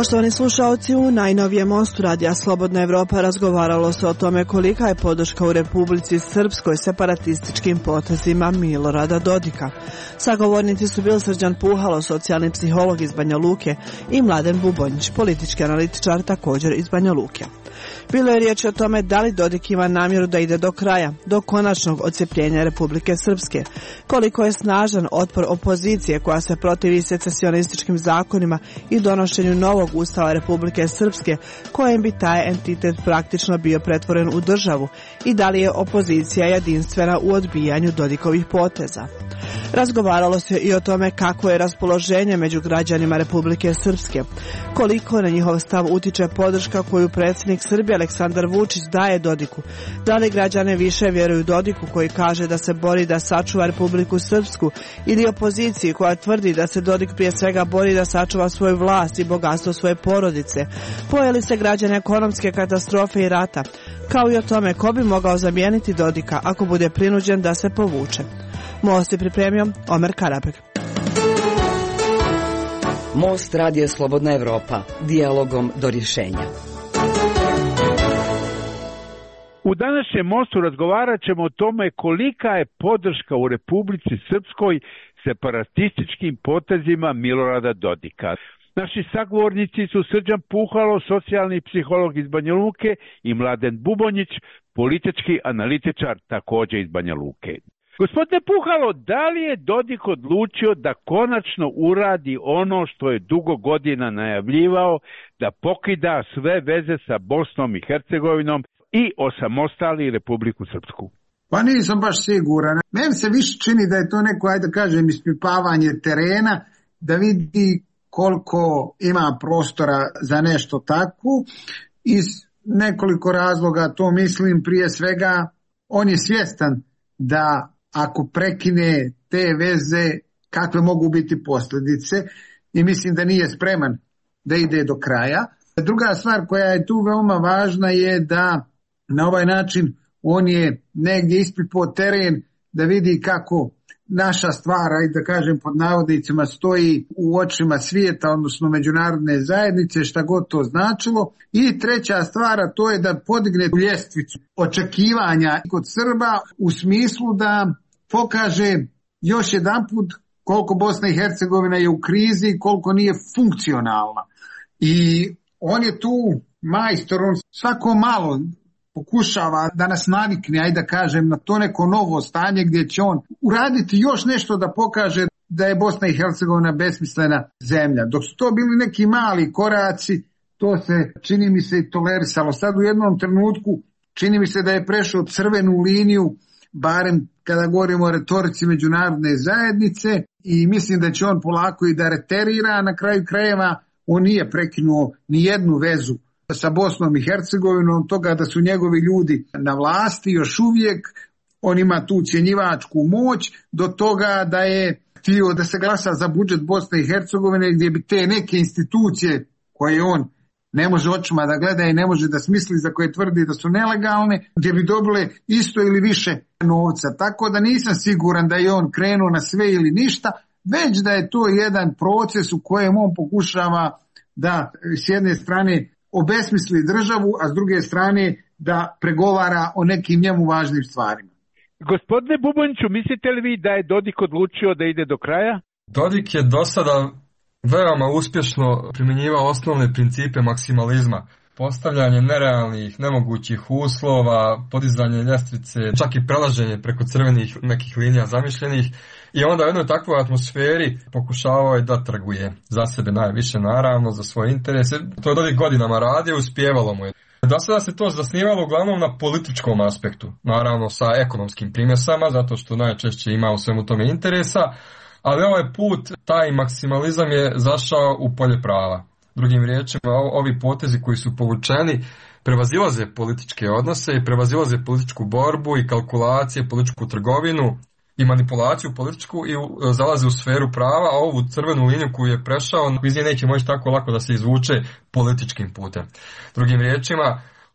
Poštovani slušalci, u najnovijem mostu Radija Slobodna Evropa razgovaralo se o tome kolika je podrška u Republici Srpskoj separatističkim potezima Milorada Dodika. Sagovornici su bili Srđan Puhalo, socijalni psiholog iz Banja Luke, i Mladen Bubonjić, politički analitičar također iz Banja Luke. Bilo je riječ o tome da li Dodik ima namjeru da ide do kraja, do konačnog odcepljenja Republike Srpske, koliko je snažan otpor opozicije koja se protivi secesionističkim zakonima i donošenju novog ustava Republike Srpske, kojem bi taj entitet praktično bio pretvoren u državu, i da li je opozicija jedinstvena u odbijanju Dodikovih poteza. Razgovaralo se i o tome kako je raspoloženje među građanima Republike Srpske, koliko na njihov stav utiče podrška koju predsjednik Srbije Aleksandar Vučić daje Dodiku, da li građane više vjeruju Dodiku koji kaže da se bori da sačuva Republiku Srpsku, ili opoziciji koja tvrdi da se Dodik prije svega bori da sačuva svoju vlast i bogatstvo svoje porodice, boje li se građane ekonomske katastrofe i rata, kao i o tome ko bi mogao zamijeniti Dodika ako bude prinuđen da se povuče. Most je pripremio Omer Karabek. Most Radija Slobodna Evropa, dijalogom do rješenja. U današnjem mostu razgovarat ćemo o tome kolika je podrška u Republici Srpskoj separatističkim potezima Milorada Dodika. Naši sagovornici su Srđan Puhalo, socijalni psiholog iz Banja Luke, i Mladen Bubonjić, politički analitičar također iz Banja Luke. Gospodine Puhalo, da li je Dodik odlučio da konačno uradi ono što je dugo godina najavljivao, da pokida sve veze sa Bosnom i Hercegovinom i osamostali Republiku Srpsku? Pa nisam baš siguran. Meni se više čini da je to neko, ajde da kažem, ispipavanje terena, da vidi koliko ima prostora za nešto tako. Iz nekoliko razloga to mislim. Prije svega, on je svjestan da ako prekine te veze, kakve mogu biti posljedice, i mislim da nije spreman da ide do kraja. Druga stvar koja je tu veoma važna je da na ovaj način on je negdje ispipao teren da vidi kako naša stvar, ajde da kažem pod navodnicima, stoji u očima svijeta, odnosno međunarodne zajednice, šta god to značilo. I treća stvar, to je da podigne ljestvicu očekivanja kod Srba u smislu da pokaže još jedanput koliko Bosna i Hercegovina je u krizi, koliko nije funkcionalna. I on je tu majstor, on svako malo pokušava da nas navikne, ajde da kažem, na to neko novo stanje gdje će on uraditi još nešto da pokaže da je Bosna i Hercegovina besmislena zemlja. Dok su to bili neki mali koraci, to se, čini mi se, i tolerisalo. Sad u jednom trenutku čini mi se da je prešao crvenu liniju, barem kada govorimo o retorici međunarodne zajednice, i mislim da će on polako i da reterira. Na kraju krajeva on nije prekinuo ni jednu vezu sa Bosnom i Hercegovinom, toga da su njegovi ljudi na vlasti još uvijek, on ima tu ucjenjivačku moć, do toga da je htio da se glasa za budžet Bosne i Hercegovine, gdje bi te neke institucije koje on ne može očima da gleda i ne može da smisli, za koje tvrdi da su nelegalne, gdje bi dobile isto ili više novca. Tako da nisam siguran da je on krenuo na sve ili ništa, već da je to jedan proces u kojem on pokušava da s jedne strane obesmisli državu, a s druge strane da pregovara o nekim njemu važnim stvarima. Gospodine Bubonjiću, mislite li vi da je Dodik odlučio da ide do kraja? Dodik je do sada veoma uspješno primjenjivao osnovne principe maksimalizma. Postavljanje nerealnih, nemogućih uslova, podizanje ljestvice, čak i prelaženje preko crvenih nekih linija zamišljenih. I onda u jednoj takvoj atmosferi pokušavao je da trguje za sebe najviše, naravno, za svoje interese. To je Dodik godinama radio, uspijevalo mu je. Do sada se to zasnivalo uglavnom na političkom aspektu, naravno sa ekonomskim primjesama, zato što najčešće ima u svemu tome interesa, ali ovaj put taj maksimalizam je zašao u polje prava. Drugim riječima, ovi potezi koji su povučeni prevazilaze političke odnose i prevazilaze političku borbu i kalkulacije, političku trgovinu i manipulaciju političku i zalaze u sferu prava, a ovu crvenu liniju koju je prešao, iz nje neće moći tako lako da se izvuče političkim putem. Drugim riječima,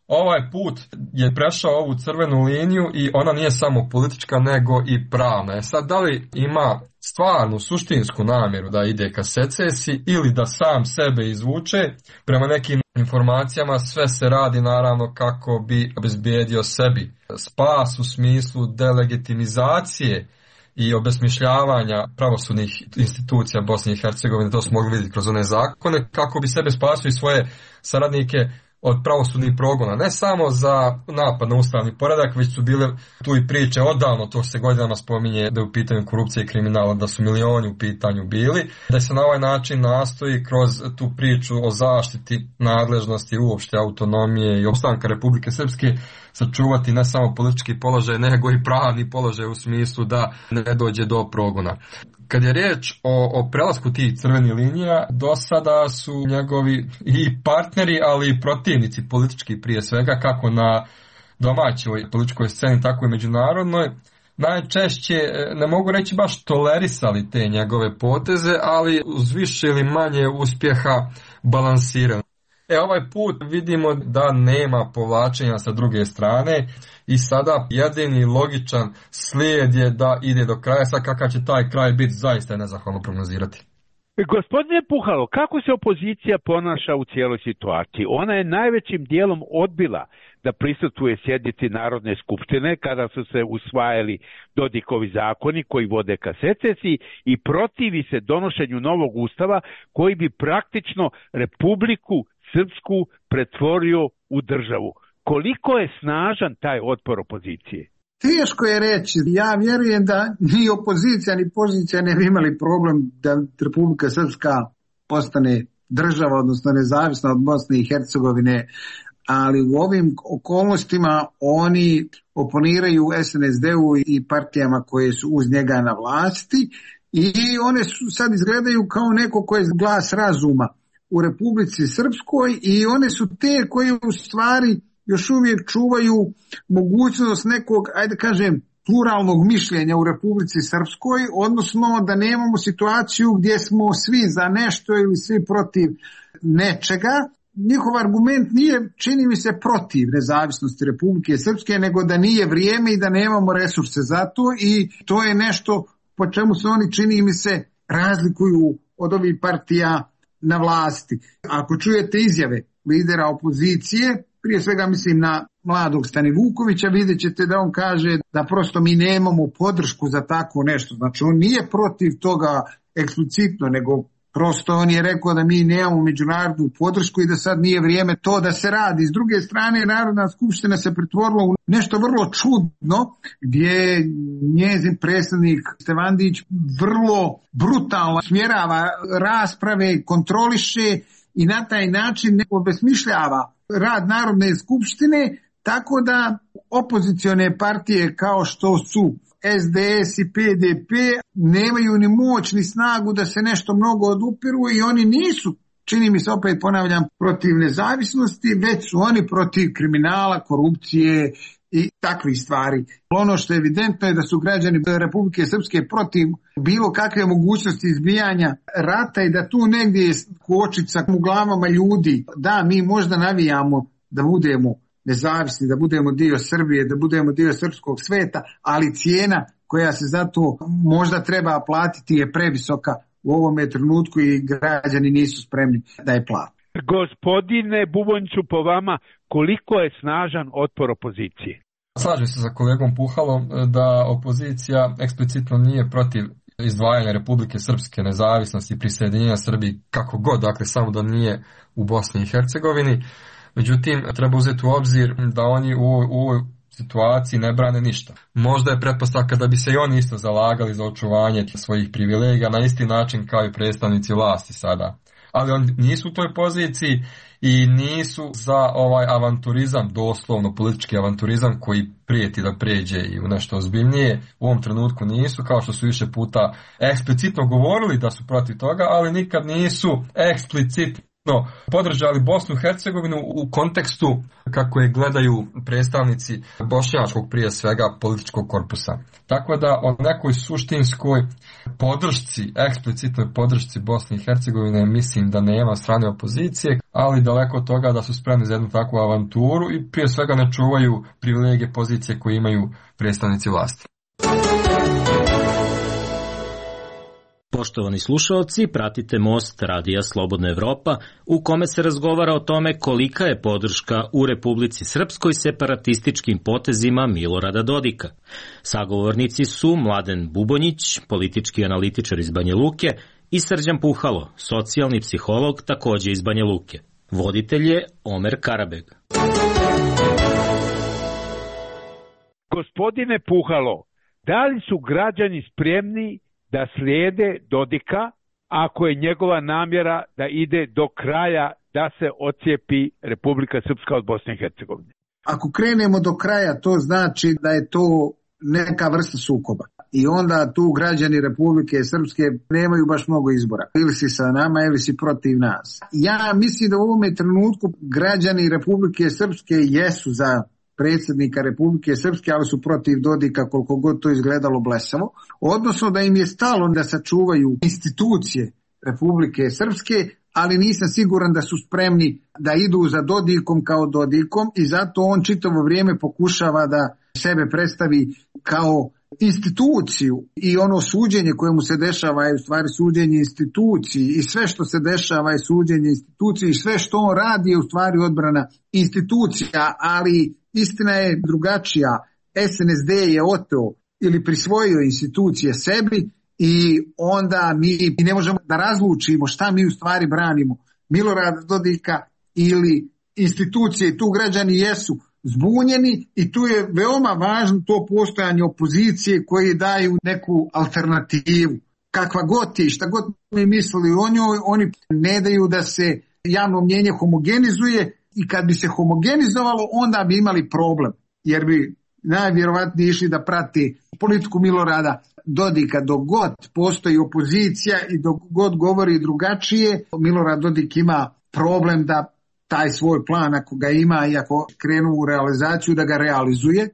ovaj put je prešao ovu crvenu liniju i ona nije samo politička nego i pravna. Sad, da li ima stvarnu, suštinsku namjeru da ide ka secesiji ili da sam sebe izvuče, prema nekim informacijama sve se radi naravno kako bi obezbijedio sebi spas u smislu delegitimizacije i obesmišljavanja pravosudnih institucija Bosne i Hercegovine, to smo mogli vidjeti kroz one zakone, kako bi sebe spasio i svoje saradnike od pravosudnih progona, ne samo za napad na ustavni poredak, već su bile tu i priče odavno, to se godinama spominje da je u pitanju korupcije i kriminala, da su milioni u pitanju bili, da se na ovaj način nastoji kroz tu priču o zaštiti nadležnosti, uopšte autonomije i opstanka Republike Srpske sačuvati ne samo politički položaj, nego i pravni položaj u smislu da ne dođe do progona. Kad je riječ o prelasku tih crvenih linija, do sada su njegovi i partneri, ali i protivnici politički prije svega, kako na domaćoj političkoj sceni, tako i međunarodnoj, najčešće, ne mogu reći baš tolerisali te njegove poteze, ali uz više ili manje uspjeha balansirali. Ovaj put vidimo da nema povlačenja sa druge strane i sada jedini logičan slijed je da ide do kraja. Sad kakav će taj kraj biti, zaista je nezahvalno prognozirati. Gospodine Puhalo, kako se opozicija ponaša u cijeloj situaciji? Ona je najvećim dijelom odbila da prisustvuje sjednici Narodne skupštine kada su se usvajali Dodikovi zakoni koji vode ka secesiji i protivi se donošenju novog ustava koji bi praktično Republiku Srpsku pretvorio u državu. Koliko je snažan taj otpor opozicije? Teško je reći. Ja vjerujem da ni opozicija ni pozicija ne bi imali problem da Republika Srpska postane država, odnosno nezavisna od Bosne i Hercegovine, ali u ovim okolnostima oni oponiraju SNSD-u i partijama koje su uz njega na vlasti i one su sad izgledaju kao neko ko je glas razuma u Republici Srpskoj i one su te koje u stvari još uvijek čuvaju mogućnost nekog, ajde kažem, pluralnog mišljenja u Republici Srpskoj, odnosno da nemamo situaciju gdje smo svi za nešto ili svi protiv nečega. Njihov argument nije, čini mi se, protiv nezavisnosti Republike Srpske, nego da nije vrijeme i da nemamo resurse za to i to je nešto po čemu se oni, čini mi se, razlikuju od ovih partija na vlasti. Ako čujete izjave lidera opozicije, prije svega mislim na mladog Stani Vukovića, vidjet ćete da on kaže da prosto mi nemamo podršku za tako nešto. Znači on nije protiv toga eksplicitno, nego prosto on je rekao da mi nemamo međunarodnu podršku i da sad nije vrijeme to da se radi. S druge strane, Narodna skupština se pretvorila u nešto vrlo čudno, gdje njezin predsjednik Stevandić vrlo brutalno smjerava rasprave, kontroliše i na taj način obesmišljava rad Narodne skupštine, tako da opozicione partije kao što su SDS i PDP nemaju ni moć ni snagu da se nešto mnogo odupiru i oni nisu, čini mi se, opet ponavljam, protiv nezavisnosti, već su oni protiv kriminala, korupcije i takvih stvari. Ono što je evidentno je da su građani Republike Srpske protiv bilo kakve mogućnosti izbijanja rata i da tu negdje je kočica u glavama ljudi. Da, mi možda navijamo da budemo nezavisni, da budemo dio Srbije, da budemo dio srpskog sveta, ali cijena koja se za to možda treba platiti je previsoka u ovome trenutku i građani nisu spremni da je plate. Gospodine Bubonjiću, po vama, koliko je snažan otpor opozicije? Slažem se sa kolegom Puhalom da opozicija eksplicitno nije protiv izdvajanja Republike Srpske, nezavisnosti i prisjedinjenja Srbiji kako god, dakle samo da nije u Bosni i Hercegovini. Međutim, treba uzeti u obzir da oni u ovoj situaciji ne brane ništa. Možda je pretpostavka da bi se i oni isto zalagali za očuvanje svojih privilegija na isti način kao i predstavnici vlasti sada. Ali oni nisu u toj poziciji i nisu za ovaj avanturizam, doslovno politički avanturizam koji prijeti da pređe i u nešto ozbiljnije. U ovom trenutku nisu, kao što su više puta eksplicitno govorili da su protiv toga, ali nikad nisu eksplicitno podržali Bosnu i Hercegovinu u kontekstu kako je gledaju predstavnici bošnjačkog, prije svega, političkog korpusa. Tako da o nekoj suštinskoj podršci, eksplicitnoj podršci Bosne i Hercegovine mislim da nema strane opozicije, ali daleko od toga da su spremni za jednu takvu avanturu i prije svega ne čuvaju privilegije pozicije koje imaju predstavnici vlasti. Poštovani slušalci, pratite Most Radija Slobodna Evropa, u kome se razgovara o tome kolika je podrška u Republici Srpskoj separatističkim potezima Milorada Dodika. Sagovornici su Mladen Bubonjić, politički analitičar iz Banja Luke, i Srđan Puhalo, socijalni psiholog takođe iz Banja Luke. Voditelj je Omer Karabeg. Gospodine Puhalo, da li su građani spremni da slijede Dodika ako je njegova namjera da ide do kraja da se ocijepi Republika Srpska od Bosne i Hercegovine? Ako krenemo do kraja, to znači da je to neka vrsta sukoba. I onda tu građani Republike Srpske nemaju baš mnogo izbora. Ili si sa nama, ili si protiv nas. Ja mislim da u ovome trenutku građani Republike Srpske jesu za predsjednika Republike Srpske, ali su protiv Dodika koliko god to izgledalo blesavo. Odnosno da im je stalo da sačuvaju institucije Republike Srpske, ali nisam siguran da su spremni da idu za Dodikom kao Dodikom i zato on čitavo vrijeme pokušava da sebe predstavi kao instituciju i ono suđenje koje mu se dešava je u stvari suđenje instituciji i sve što se dešava je suđenje instituciji i sve što on radi je u stvari odbrana institucija, ali istina je drugačija. SNSD je oteo ili prisvojio institucije sebi i onda mi ne možemo da razlučimo šta mi u stvari branimo, Milorada Dodika ili institucije. Tu građani jesu zbunjeni i tu je veoma važno to postojanje opozicije koji daju neku alternativu. Kakva god je, šta god mi mislili o njoj, oni ne daju da se javno mnjenje homogenizuje i kad bi se homogenizovalo onda bi imali problem, jer bi najvjerovatnije išli da prati politiku Milorada Dodika. Dok god postoji opozicija i dok god govori drugačije, Milorad Dodik ima problem da taj svoj plan, ako ga ima i ako krenu u realizaciju, da ga realizuje.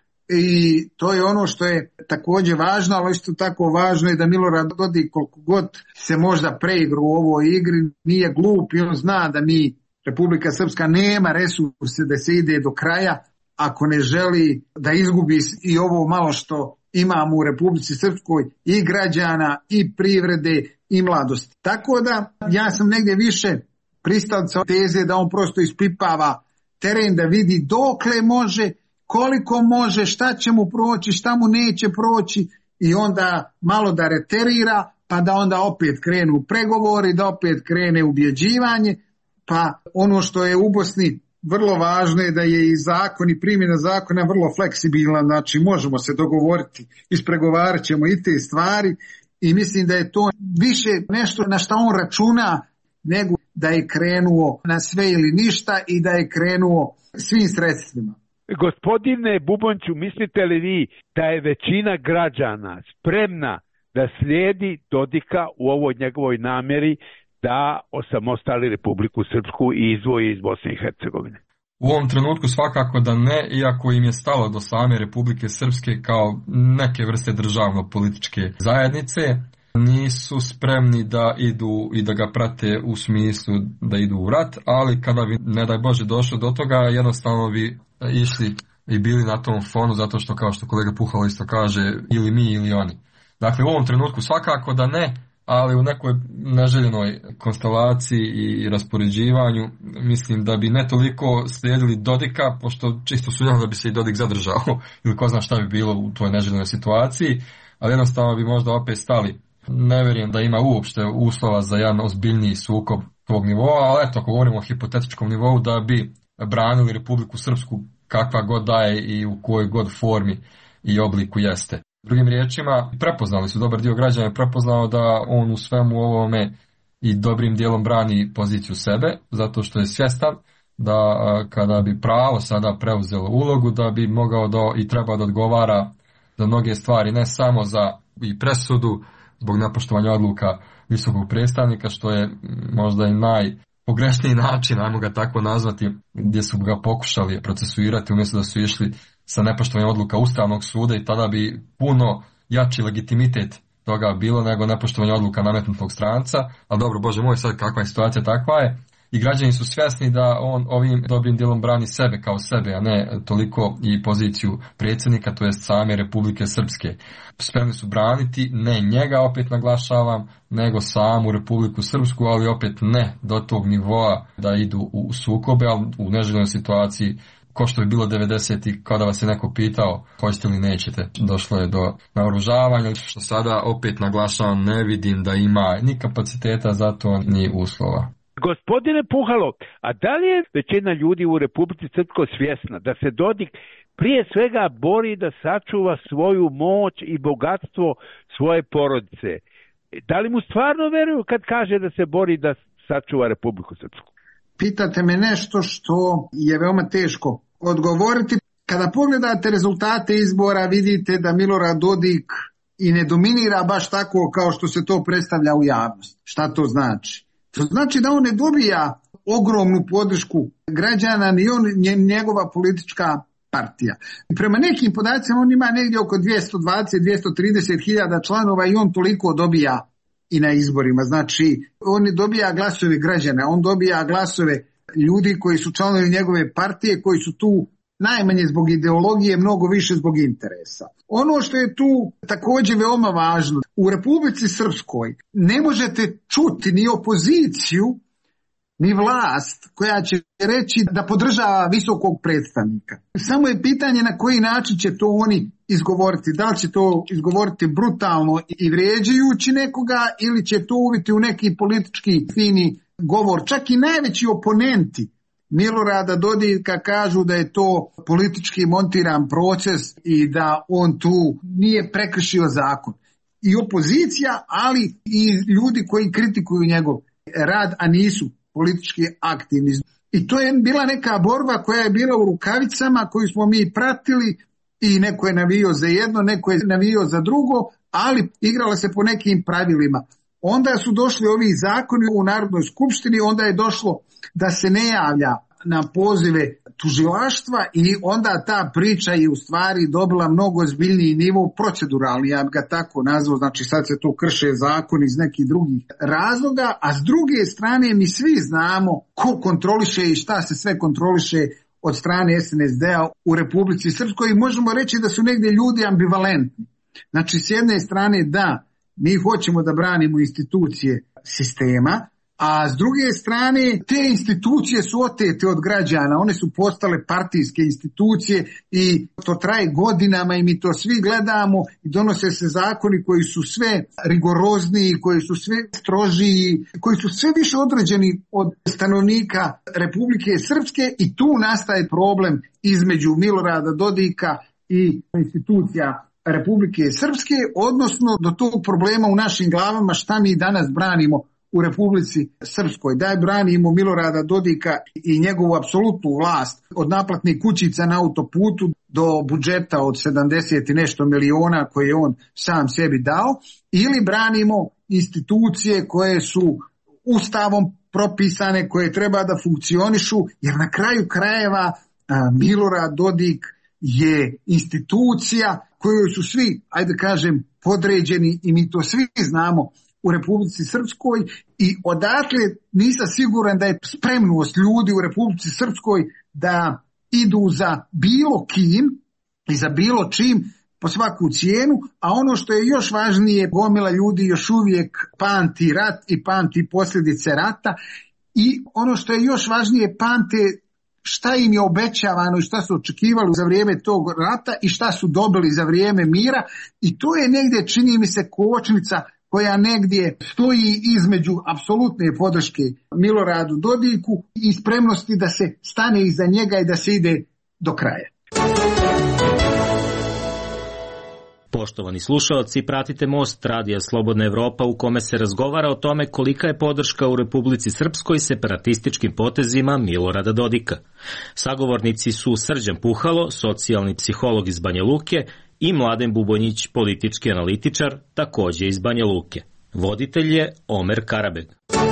I to je ono što je također važno, ali isto tako važno je da Milorad Dodik, koliko god se možda preigra u ovoj igri, nije glup i on zna da mi, Republika Srpska, nema resurse da se ide do kraja ako ne želi da izgubi i ovo malo što imamo u Republici Srpskoj, i građana, i privrede, i mladosti. Tako da ja sam negdje više pristalica teze da on prosto ispipava teren, da vidi dokle može, koliko može, šta će mu proći, šta mu neće proći i onda malo da reterira, pa da onda opet krenu pregovori, da opet krene ubjeđivanje. Pa ono što je u Bosni vrlo važno je da je i zakon i primjena zakona vrlo fleksibilna, znači možemo se dogovoriti, ispregovarat ćemo i te stvari i mislim da je to više nešto na što on računa nego da je krenuo na sve ili ništa i da je krenuo svim sredstvima. Gospodine Bubonću, mislite li vi da je većina građana spremna da slijedi Dodika u ovoj njegovoj namjeri da osamostali Republiku Srpsku i izdvoji iz Bosne i Hercegovine? U ovom trenutku svakako da ne, iako im je stalo do same Republike Srpske kao neke vrste državno-političke zajednice, nisu spremni da idu i da ga prate u smislu da idu u rat, ali kada bi, ne daj Bože, došlo do toga, jednostavno bi išli i bili na tom fonu, zato što, kao što kolega Puhalo isto kaže, ili mi ili oni. Dakle, u ovom trenutku svakako da ne, ali u nekoj neželjenoj konstelaciji i raspoređivanju mislim da bi ne toliko slijedili Dodika, pošto čisto sumnjam da bi se i Dodik zadržao ili ko zna šta bi bilo u toj neželjenoj situaciji, ali jednostavno bi možda opet stali. Ne vjerujem da ima uopšte uslova za jedan ozbiljniji sukob tog nivoa, ali eto, ako govorimo o hipotetičkom nivou, da bi branili Republiku Srpsku kakva god daje i u kojoj god formi i obliku jeste. Drugim riječima, prepoznali su, dobar dio građana je prepoznao da on u svemu ovome i dobrim dijelom brani poziciju sebe, zato što je svjestan da kada bi pravo sada preuzelo ulogu, da bi mogao i trebao da odgovara za mnoge stvari, ne samo za i presudu zbog nepoštovanja odluka visokog predstavnika, što je možda i najpogrešniji način, ajmo ga tako nazvati, gdje su ga pokušali procesuirati umjesto da su išli sa nepoštovanjem odluka Ustavnog suda i tada bi puno jači legitimitet toga bilo nego nepoštovanje odluka nametnutog stranca, ali dobro, Bože moj, sad kakva je situacija, takva je. i građani su svjesni da on ovim dobrim dijelom brani sebe kao sebe, a ne toliko i poziciju predsjednika, to jest same Republike Srpske. Spremni su braniti ne njega, opet naglašavam, nego samu Republiku Srpsku, ali opet ne do tog nivoa da idu u sukobe, ali u neželjenoj situaciji, ko što je bilo 90-ih, kada vas je neko pitao hoćete li nećete, došlo je do naoružavanja, što sada opet naglašavam, ne vidim da ima ni kapaciteta za to, ni uslova. Gospodine Puhalo, a da li je većina ljudi u Republici Srpskoj svjesna da se Dodik prije svega bori da sačuva svoju moć i bogatstvo svoje porodice? Da li mu stvarno veruju kad kaže da se bori da sačuva Republiku Srpsku? Pitate me nešto što je veoma teško odgovoriti. Kada pogledate rezultate izbora, vidite da Milorad Dodik i ne dominira baš tako kao što se to predstavlja u javnosti. Šta to znači? To znači da on ne dobija ogromnu podršku građana, ni on, ni njegova politička partija. Prema nekim podacima on ima negdje oko 220-230 hiljada članova i on toliko dobija i na izborima. Znači, on dobija glasove građana, on dobija glasove ljudi koji su članovi njegove partije, koji su tu najmanje zbog ideologije, mnogo više zbog interesa. Ono što je tu također veoma važno, u Republici Srpskoj ne možete čuti ni opoziciju, ni vlast koja će reći da podržava visokog predstavnika. Samo je pitanje na koji način će to oni izgovoriti. Da li će to izgovoriti brutalno i vrijeđajući nekoga ili će to uviti u neki politički fini govor. Čak i najveći oponenti Milorada Dodika kažu da je to politički montiran proces i da on tu nije prekršio zakon. I opozicija, ali i ljudi koji kritikuju njegov rad, a nisu politički aktivni. I to je bila neka borba koja je bila u rukavicama, koju smo mi pratili i neko je navio za jedno, neko je navio za drugo, ali igrala se po nekim pravilima. Onda su došli ovi zakoni u Narodnoj skupštini, onda je došlo da se ne javlja na pozive tužilaštva i onda ta priča je u stvari dobila mnogo ozbiljniji nivo proceduralni, ja bih ga tako nazvao, znači sad se to krše zakon iz nekih drugih razloga, a s druge strane mi svi znamo ko kontroliše i šta se sve kontroliše od strane SNSD-a u Republici Srpskoj i možemo reći da su negdje ljudi ambivalentni. Znači s jedne strane da, mi hoćemo da branimo institucije sistema, a s druge strane te institucije su otete od građana, one su postale partijske institucije i to traje godinama i mi to svi gledamo i donose se zakoni koji su sve rigorozniji, koji su sve strožiji, koji su sve više određeni od stanovnika Republike Srpske i tu nastaje problem između Milorada Dodika i institucija Republike Srpske, odnosno do tog problema u našim glavama šta mi danas branimo u Republici Srpskoj. Da branimo Milorada Dodika i njegovu apsolutnu vlast od naplatnih kućica na autoputu do budžeta od 70 i nešto miliona koje je on sam sebi dao, ili branimo institucije koje su ustavom propisane, koje treba da funkcionišu, jer na kraju krajeva Milorad Dodik je institucija kojoj su svi, ajde kažem, podređeni i mi to svi znamo u Republici Srpskoj i odatle nisam siguran da je spremnost ljudi u Republici Srpskoj da idu za bilo kim i za bilo čim po svaku cijenu, a ono što je još važnije, gomila ljudi još uvijek pamti rat i pamti posljedice rata i ono što je još važnije, pamte šta im je obećavano i šta su očekivali za vrijeme tog rata i šta su dobili za vrijeme mira i to je negdje, čini mi se, kočnica koja negdje stoji između apsolutne podrške Miloradu Dodiku i spremnosti da se stane iza njega i da se ide do kraja. Poštovani slušalci, pratite Most Radija Slobodna Evropa u kome se razgovara o tome kolika je podrška u Republici Srpskoj separatističkim potezima Milorada Dodika. Sagovornici su Srđan Puhalo, socijalni psiholog iz Banja Luke, i Mladen Bubonjić, politički analitičar, također iz Banja Luke. Voditelj je Omer Karabeg.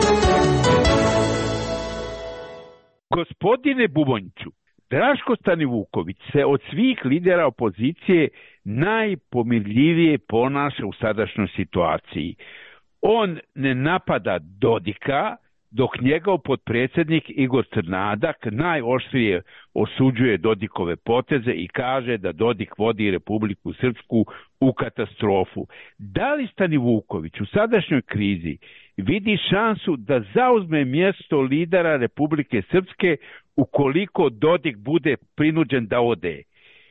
Gospodine Bubonjiću, Draško Stanivuković se od svih lidera opozicije najpomirljivije ponaša u sadašnjoj situaciji. On ne napada Dodika, dok njegov potpredsjednik Igor Crnadak najoštrije osuđuje Dodikove poteze i kaže da Dodik vodi Republiku Srpsku u katastrofu. Da li Stanivuković u sadašnjoj krizi vidi šansu da zauzme mjesto lidera Republike Srpske ukoliko Dodik bude prinuđen da ode?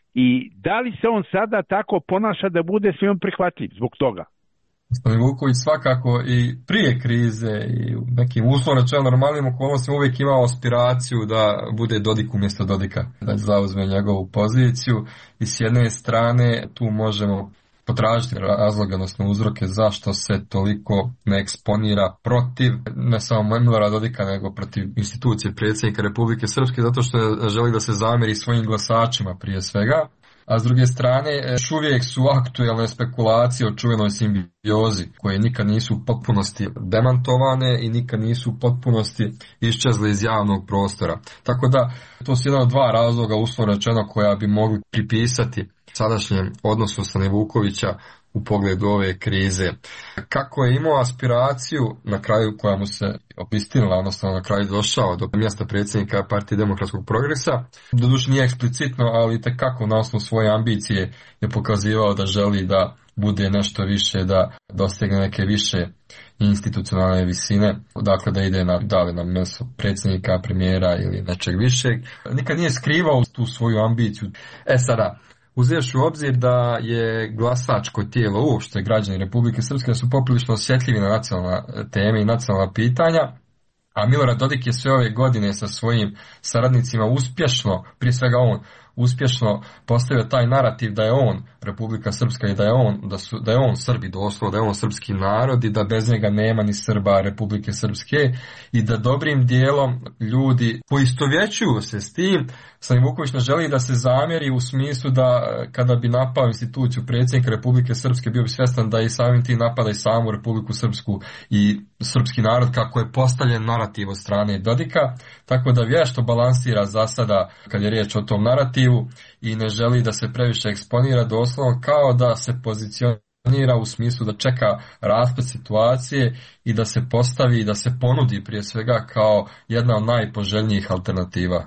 I da li se on sada tako ponaša da bude svima prihvatljiv zbog toga? Stanivuković svakako i prije krize i u nekim uslovno rečeno normalnim okolnostima uvijek imao aspiraciju da bude Dodik umjesto Dodika, da zauzme njegovu poziciju i s jedne strane tu možemo potražiti razloge, odnosno uzroke zašto se toliko ne eksponira protiv ne samo Milorada Dodika nego protiv institucije predsjednika Republike Srpske, zato što želi da se zamjeri svojim glasačima prije svega. A s druge strane, još uvijek su aktuelne spekulacije o čuvenoj simbiozi, koje nikad nisu u potpunosti demantovane i nikad nisu u potpunosti iščezle iz javnog prostora. Tako da, to su jedan od dva razloga, uslovno rečeno, koja bi mogli pripisati sadašnjem odnosu Stanivukovića u pogledu ove krize. Kako je imao aspiraciju na kraju koja mu se obistinila, odnosno na kraju došao do mjesta predsjednika Partije demokratskog progresa, doduše nije eksplicitno, ali itekako na osnovu svoje ambicije je pokazivao da želi da bude nešto više, da dostigne neke više institucionalne visine, dakle da ide na mjesto predsjednika, premijera ili nečeg višeg. Nikad nije skrivao tu svoju ambiciju. Sada, uzevši u obzir da je glasačko tijelo uopšte građani Republike Srpske su poprilično osjetljivi na nacionalne teme i nacionalna pitanja, a Milorad Dodik je sve ove godine sa svojim saradnicima uspješno, prije svega on, uspješno postavio taj narativ da je on Republika Srpska i da je on Srbi doslovno, da je on srpski narod i da bez njega nema ni Srba Republike Srpske i da dobrim dijelom ljudi poistovjećuju se s tim. Stanivuković ne želi da se zamjeri u smislu da kada bi napao instituciju predsjednika Republike Srpske bio bi svjestan da i samim tim napada i samu Republiku Srpsku i srpski narod kako je postavljen narativ od strane Dodika, tako da vješto balansira za sada kad je riječ o tom narativu i ne želi da se previše eksponira, doslovno kao da se pozicionira u smislu da čeka rasplet situacije i da se postavi i da se ponudi prije svega kao jedna od najpoželjnijih alternativa.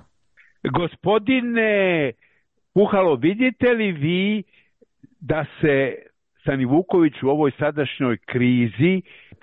Gospodine Puhalo, vidite li vi da se Stanivuković u ovoj sadašnjoj krizi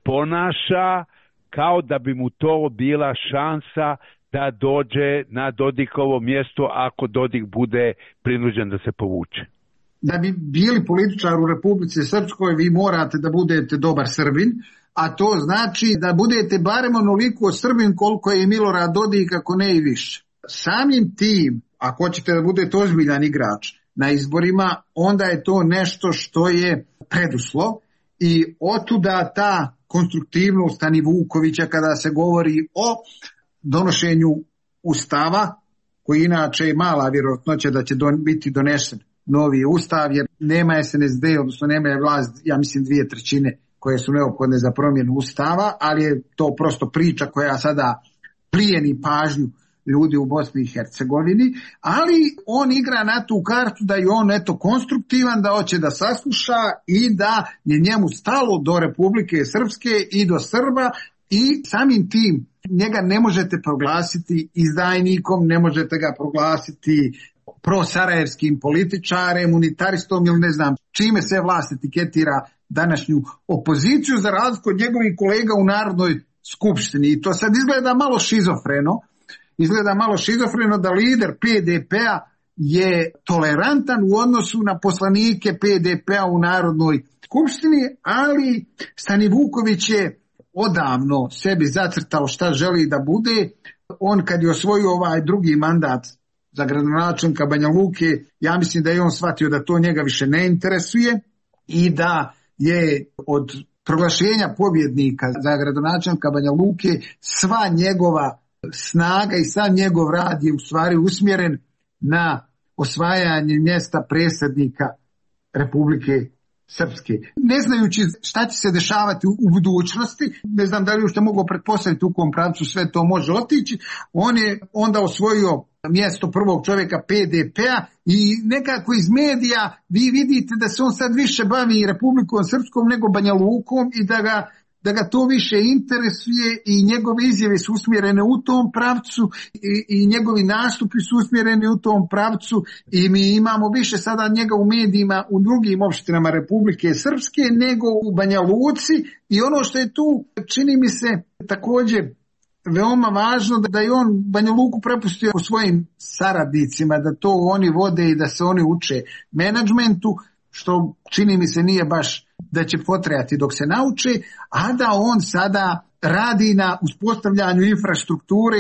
ponaša kao da bi mu to bila šansa da dođe na Dodikovo mjesto ako Dodik bude prinuđen da se povuče? Da bi bili političar u Republici Srpskoj vi morate da budete dobar Srbin, a to znači da budete barem onoliko Srbin koliko je i Milorad Dodik, ako ne i više. Samim tim, ako hoćete da budete ozbiljan igrač na izborima, onda je to nešto što je preduslov i otuda ta konstruktivnost Stanivukovića kada se govori o donošenju ustava, koji inače je mala vjerojatnoća da će biti donesen novi ustav, jer nema SNSD, odnosno nema je vlast, ja mislim 2/3 koje su neophodne za promjenu ustava, ali je to prosto priča koja sada plijeni pažnju ljudi u Bosni i Hercegovini, ali on igra na tu kartu da je on konstruktivan, da hoće da sasluša i da je njemu stalo do Republike Srpske i do Srba i samim tim njega ne možete proglasiti izdajnikom, ne možete ga proglasiti prosarajevskim političarem, unitaristom ili ne znam čime se vlast etiketira današnju opoziciju za razliku od njegovih kolega u Narodnoj skupštini. I to sad izgleda malo šizofreno. Izgleda malo šizofreno da lider PDP-a je tolerantan u odnosu na poslanike PDP-a u Narodnoj skupštini, ali Stanivuković je odavno sebi zacrtao šta želi da bude. On kad je osvojio ovaj drugi mandat za gradonačelnika Banja Luke, ja mislim da je on shvatio da to njega više ne interesuje i da je od proglašenja pobjednika za gradonačelnika Banja Luke sva njegova snaga i sam njegov rad je u stvari usmjeren na osvajanje mjesta predsjednika Republike Srpske. Ne znajući šta će se dešavati u budućnosti, ne znam da li ušte mogu pretpostaviti u kom pravcu sve to može otići, on je onda osvojio mjesto prvog čovjeka PDP-a i nekako iz medija vi vidite da se on sad više bavi Republikom Srpskom nego Banja Lukom i da ga da ga to više interesuje i njegove izjave su usmjerene u tom pravcu i njegovi nastupi su usmjereni u tom pravcu i mi imamo više sada njega u medijima u drugim opštinama Republike Srpske nego u Banja Luci i ono što je tu čini mi se također veoma važno da je on Banja Luku prepustio svojim saradnicima, da to oni vode i da se oni uče menadžmentu, što čini mi se nije baš da će potrajati dok se nauče, a da on sada radi na uspostavljanju infrastrukture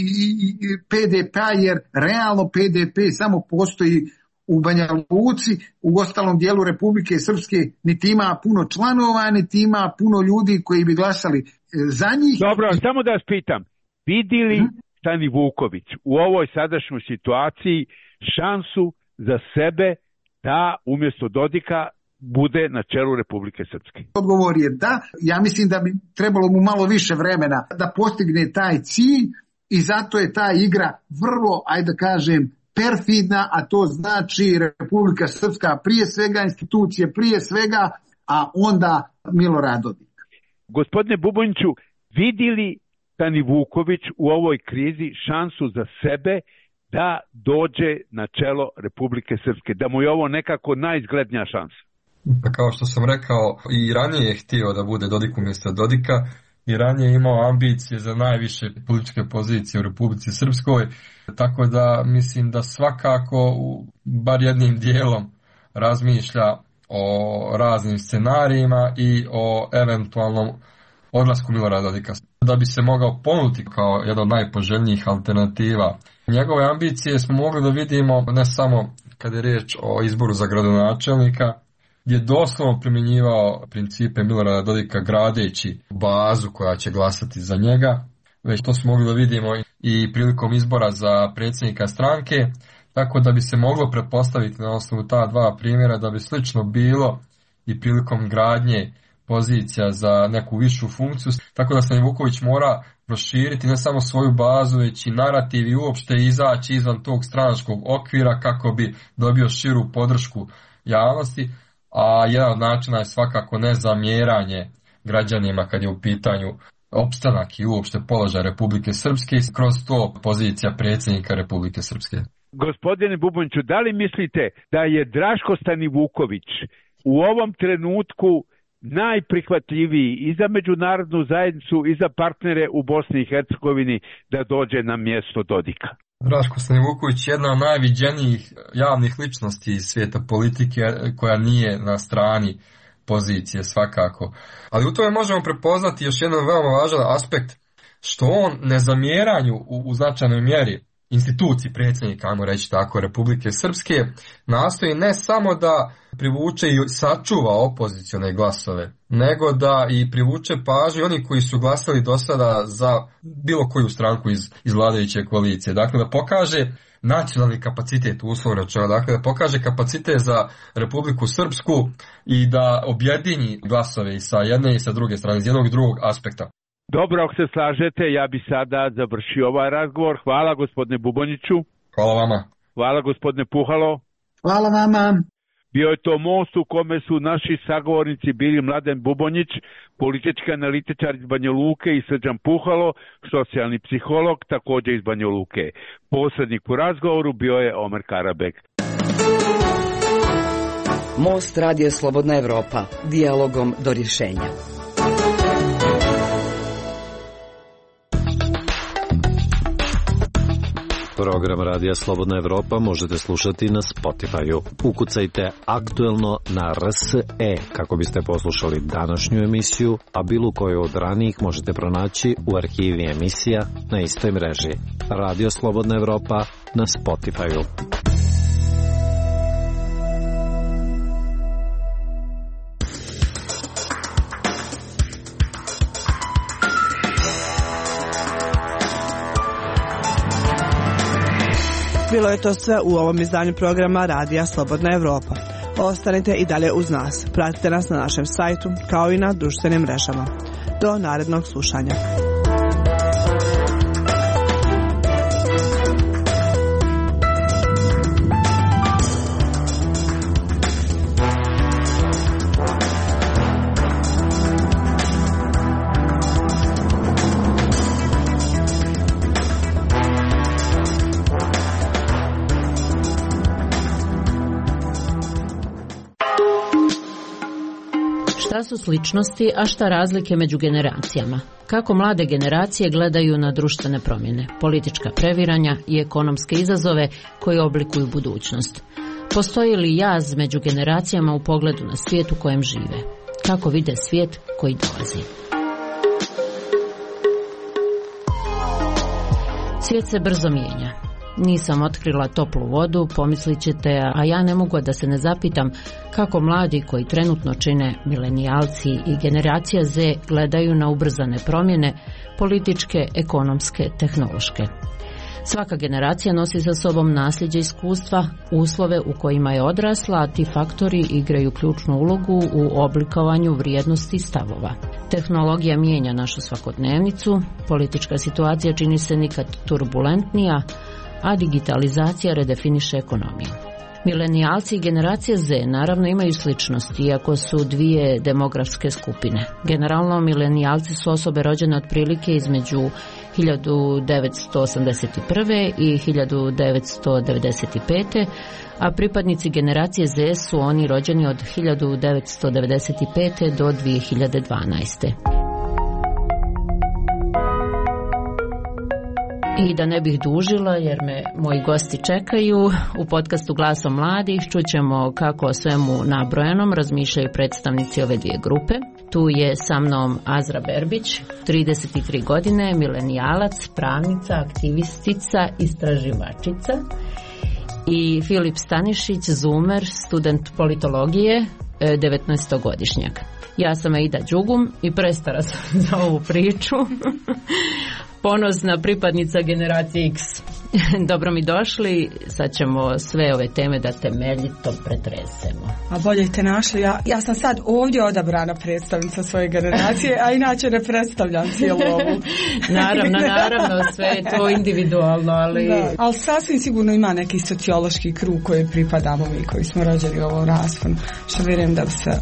i PDP-a, jer realno PDP samo postoji u Banja Luci, u ostalom dijelu Republike Srpske niti ima puno članova, niti ima puno ljudi koji bi glasali za njih. Dobro, samo da vas pitam, vidi li Stani Vuković u ovoj sadašnjoj situaciji šansu za sebe da umjesto Dodika bude na čelu Republike Srpske? Odgovor je da. Ja mislim da bi trebalo mu malo više vremena da postigne taj cilj i zato je ta igra vrlo, ajde da kažem, perfidna, a to znači Republika Srpska prije svega, institucije prije svega, a onda Milorad Dodik. Gospodine Buboniću, vidi li Stani Vuković u ovoj krizi šansu za sebe da dođe na čelo Republike Srpske, da mu je ovo nekako najizglednija šansa? Pa kao što sam rekao, i ranije je htio da bude Dodik umjesto Dodika, i ranije je imao ambicije za najviše političke pozicije u Republici Srpskoj, tako da mislim da svakako bar jednim dijelom razmišlja o raznim scenarijima i o eventualnom odlasku Milorada Dodika, da bi se mogao ponuditi kao jedna od najpoželjnijih alternativa. Njegove ambicije smo mogli da vidimo ne samo kada je riječ o izboru za gradonačelnika, gdje je doslovno primjenjivao principe Milorada Dodika gradeći bazu koja će glasati za njega, već to smo mogli da vidimo i prilikom izbora za predsjednika stranke, tako da bi se moglo pretpostaviti na osnovu ta dva primjera da bi slično bilo i prilikom gradnje pozicija za neku višu funkciju, tako da Stani Vuković mora proširiti ne samo svoju bazu, već i narativ i uopšte izaći izvan tog stranačkog okvira kako bi dobio širu podršku javnosti, a jedan od načina je svakako nezamjeranje građanima kad je u pitanju opstanak i uopšte položaj Republike Srpske, kroz to pozicija predsjednika Republike Srpske. Gospodine Buboniću, da li mislite da je Draško Stani Vuković u ovom trenutku najprihvatljiviji i za međunarodnu zajednicu i za partnere u Bosni i Hercegovini da dođe na mjesto Dodika? Draško Stani Vuković je jedna od najviđenijih javnih ličnosti iz svijeta politike koja nije na strani pozicije svakako. Ali u tome možemo prepoznati još jedan veoma važan aspekt, što on nezamjeranju u značajnoj mjeri instituciji predsjednika, ajmo reći tako, Republike Srpske, nastoji ne samo da privuče i sačuva opozicione glasove, nego da i privuče pažnju oni koji su glasali do sada za bilo koju stranku iz vladajuće koalicije. Dakle, da pokaže nacionalni kapacitet, uslovno rečeno, dakle da pokaže kapacitet za Republiku Srpsku i da objedini glasove i sa jedne i sa druge strane, iz jednog i drugog aspekta. Dobro, ako se slažete, ja bi sada završio ovaj razgovor. Hvala gospodine Buboniću. Hvala vama. Hvala gospodine Puhalo. Hvala vama. Bio je to most u kome su naši sagovornici bili Mladen Bubonić, politički analitičar iz Banja Luke, i Srđan Puhalo, socijalni psiholog, također iz Banja Luke. Posrednik u razgovoru bio je Omer Karabek. Most Radio Slobodna Evropa. Dijalogom do rješenja. Program Radija Slobodna Evropa možete slušati na Spotify-u. Ukucajte aktuelno na RSE kako biste poslušali današnju emisiju, a bilo koju od ranijih možete pronaći u arhivi emisija na istoj mreži. Radio Slobodna Evropa na Spotify-u. Bilo je to sve u ovom izdanju programa Radija Slobodna Evropa. Ostanite i dalje uz nas. Pratite nas na našem sajtu kao i na društvenim mrežama. Do narednog slušanja. Šta su sličnosti, a šta razlike među generacijama? Kako mlade generacije gledaju na društvene promjene, politička previranja i ekonomske izazove koji oblikuju budućnost? Postoji li jaz među generacijama u pogledu na svijet u kojem žive? Kako vide svijet koji dolazi? Svijet se brzo mijenja. Nisam otkrila toplu vodu, pomislit ćete, a ja ne mogu da se ne zapitam kako mladi koji trenutno čine milenijalci i generacija Z gledaju na ubrzane promjene, političke, ekonomske, tehnološke. Svaka generacija nosi za sobom nasljeđe iskustva, uslove u kojima je odrasla, a ti faktori igraju ključnu ulogu u oblikovanju vrijednosti i stavova. Tehnologija mijenja našu svakodnevnicu, politička situacija čini se nikad turbulentnija, a digitalizacija redefiniše ekonomiju. Milenijalci i generacija Z naravno imaju sličnosti, iako su dvije demografske skupine. Generalno, milenijalci su osobe rođene otprilike između 1981. i 1995. a pripadnici generacije Z su oni rođeni od 1995. do 2012. I da ne bih dužila, jer me moji gosti čekaju, u podcastu Glasom mladih čućemo kako o svemu nabrojenom razmišljaju predstavnici ove dvije grupe. Tu je sa mnom Azra Berbić, 33 godine, milenijalac, pravnica, aktivistica, istraživačica, i Filip Stanišić, zoomer, student politologije, 19-godišnjak. Ja sam Aida Đugum i prestara sam za ovu priču. Ponosna pripadnica generacije X. Dobro mi došli, sad ćemo sve ove teme da temeljito pretresemo. A bolje te našli, ja sam sad ovdje odabrana predstavnica svoje generacije, a inače ne predstavljam cijelu ovu. Naravno, sve je to individualno, ali... Da, ali sasvim sigurno ima neki sociološki krug koji pripadamo mi, koji smo rođeni u ovom rasponu, što vjerujem da bi se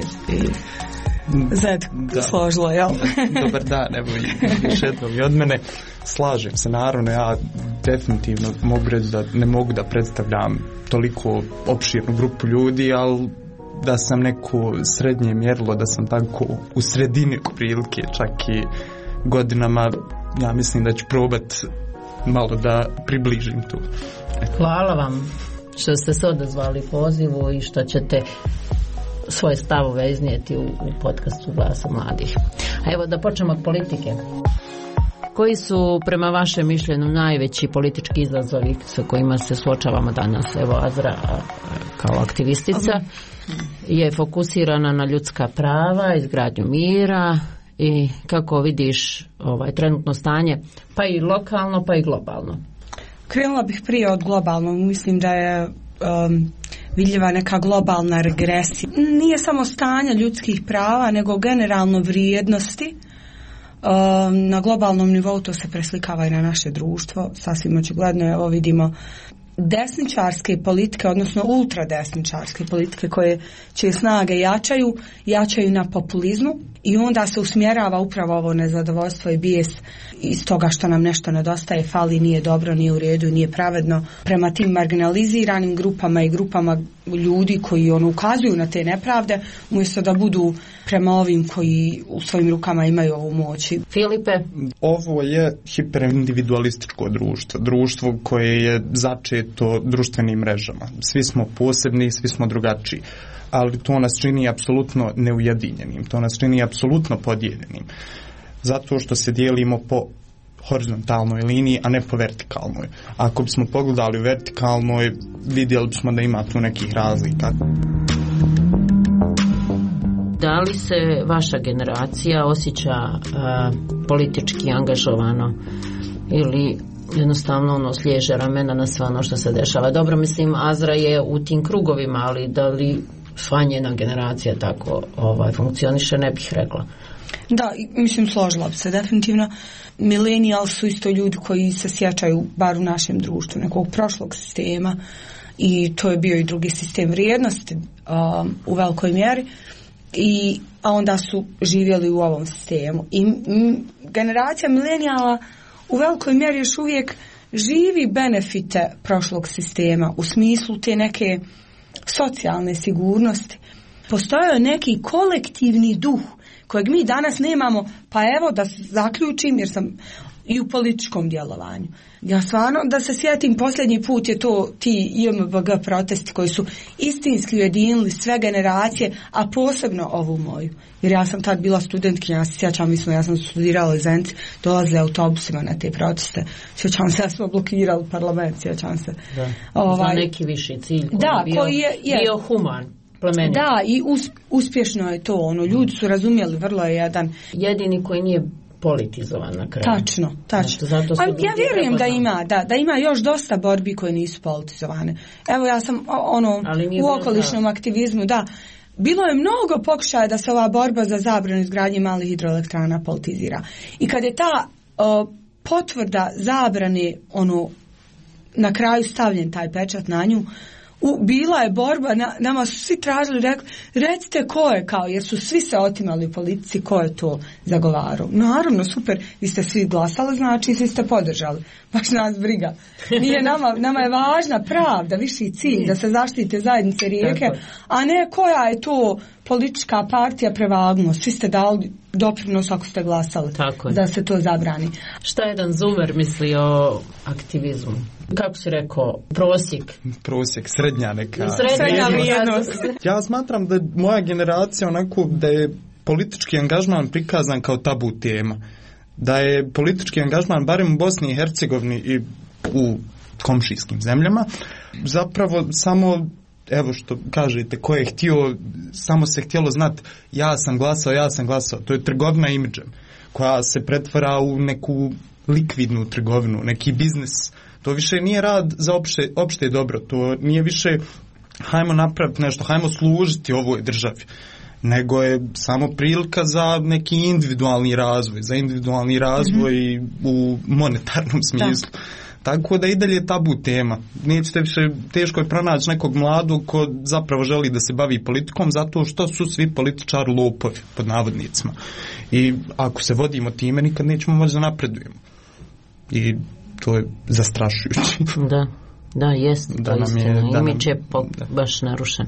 Zed složilo, jel? Dobar dan, evo još jednom i od mene. Slažem se, naravno, ja definitivno mogu reći da ne mogu da predstavljam toliko opširnu grupu ljudi, ali da sam neko srednje mjerilo, da sam tako u sredini prilike, čak i godinama, ja mislim da ću probat malo da približim tu. Hvala vam što ste se odazvali pozivu i što ćete svoje stavove iznijeti u podcastu Glasa mladih. A evo da počnemo od politike. Koji su prema vašem mišljenju najveći politički izazovi sa kojima se suočavamo danas? Evo Azra kao aktivistica je fokusirana na ljudska prava, izgradnju mira i kako vidiš trenutno stanje, pa i lokalno pa i globalno. Krenula bih prije od globalnog, mislim da je vidljiva neka globalna regresija. Nije samo stanje ljudskih prava, nego generalno vrijednosti. Na globalnom nivou to se preslikava i na naše društvo. Sasvim očigledno, evo vidimo desničarske politike, odnosno ultradesničarske politike koje čije snage jačaju na populizmu i onda se usmjerava upravo ovo nezadovoljstvo i bijes iz toga što nam nešto nedostaje, fali, nije dobro, nije u redu, nije pravedno prema tim marginaliziranim grupama i grupama ljudi koji ukazuju na te nepravde, umjesto da budu prema ovim koji u svojim rukama imaju ovu moć. Filipe? Ovo je hiperindividualističko društvo koje je začeto društvenim mrežama. Svi smo posebni, svi smo drugačiji, ali to nas čini apsolutno neujedinjenim, to nas čini apsolutno podijeljenim. Zato što se dijelimo po horizontalnoj liniji, a ne po vertikalnoj. Ako bismo pogledali u vertikalnoj, vidjeli bismo da ima tu nekih razlika. Da li se vaša generacija osjeća politički angažovano ili jednostavno sliježe ramena na sve ono što se dešava? Dobro, mislim, Azra je u tim krugovima, ali da li sva njena generacija tako funkcioniše, ne bih rekla. Da, mislim, složila bi se definitivno. Milenijal su isto ljudi koji se sjećaju, bar u našem društvu, nekog prošlog sistema, i to je bio i drugi sistem vrijednosti u velikoj mjeri, a onda su živjeli u ovom sistemu. I generacija milenijala u velikoj mjeri još uvijek živi benefite prošlog sistema u smislu te neke socijalne sigurnosti. Postojao je neki kolektivni duh kojeg mi danas nemamo, pa evo da zaključim jer sam i u političkom djelovanju. Ja stvarno da se sjetim, posljednji put je to ti JMBG protesti koji su istinski ujedinili sve generacije, a posebno ovu moju. Jer ja sam tad bila studentkinja, ja se sjećam, ja sam studirala u Zenci, dolazili autobusima na te proteste. Sjećam se, ja smo blokirali parlament, sjećam se. Za neki viši cilj koji je bio human. Plemenit. Da, i uspješno je to. Ljudi su razumjeli, vrlo je jedan. Jedini koji nije politizovan na kraju. Tačno. Ja vjerujem da ima još dosta borbi koje nisu politizovane. Evo ja sam u okolišnom aktivizmu, da. Bilo je mnogo pokušaja da se ova borba za zabranu izgradnje malih hidroelektrana politizira. I kad je ta potvrda zabrane na kraju stavljen taj pečat na nju, bila je borba, nama su svi tražili, recite ko je, jer su svi se otimali u politici, ko je to zagovarao. Naravno, super, vi ste svi glasali, znači svi ste podržali. Baš nas briga. Nije nama je važna pravda, viši cilj, da se zaštite zajednice Rijeke, a ne koja je to politička partija prevagnuo. Svi ste dali doprinos ako ste glasali da se to zabrani. Šta jedan Zumer misli o aktivizmu? Kako si rekao, prosjek, srednja neka. Srednja vrijednost. Ja smatram da moja generacija onako da je politički angažman prikazan kao tabu tema. Da je politički angažman, barem u Bosni i Hercegovini i u komšijskim zemljama, zapravo samo, evo što kažete, ko je htio, samo se htjelo znati ja sam glasao. To je trgovina imidžem koja se pretvara u neku likvidnu trgovinu, neki biznis. To više nije rad za opšte dobro, to nije više hajmo napraviti nešto, hajmo služiti ovoj državi, nego je samo prilika za neki individualni razvoj u monetarnom smislu. Da. Tako da i dalje je tabu tema. Nećete više, teško je pronaći nekog mladog ko zapravo želi da se bavi politikom, zato što su svi političari lopovi, pod navodnicima. I ako se vodimo time, nikad nećemo moći da napredujemo. I to je zastrašujuće. Da, jest, to je istina. Imidž je baš narušen.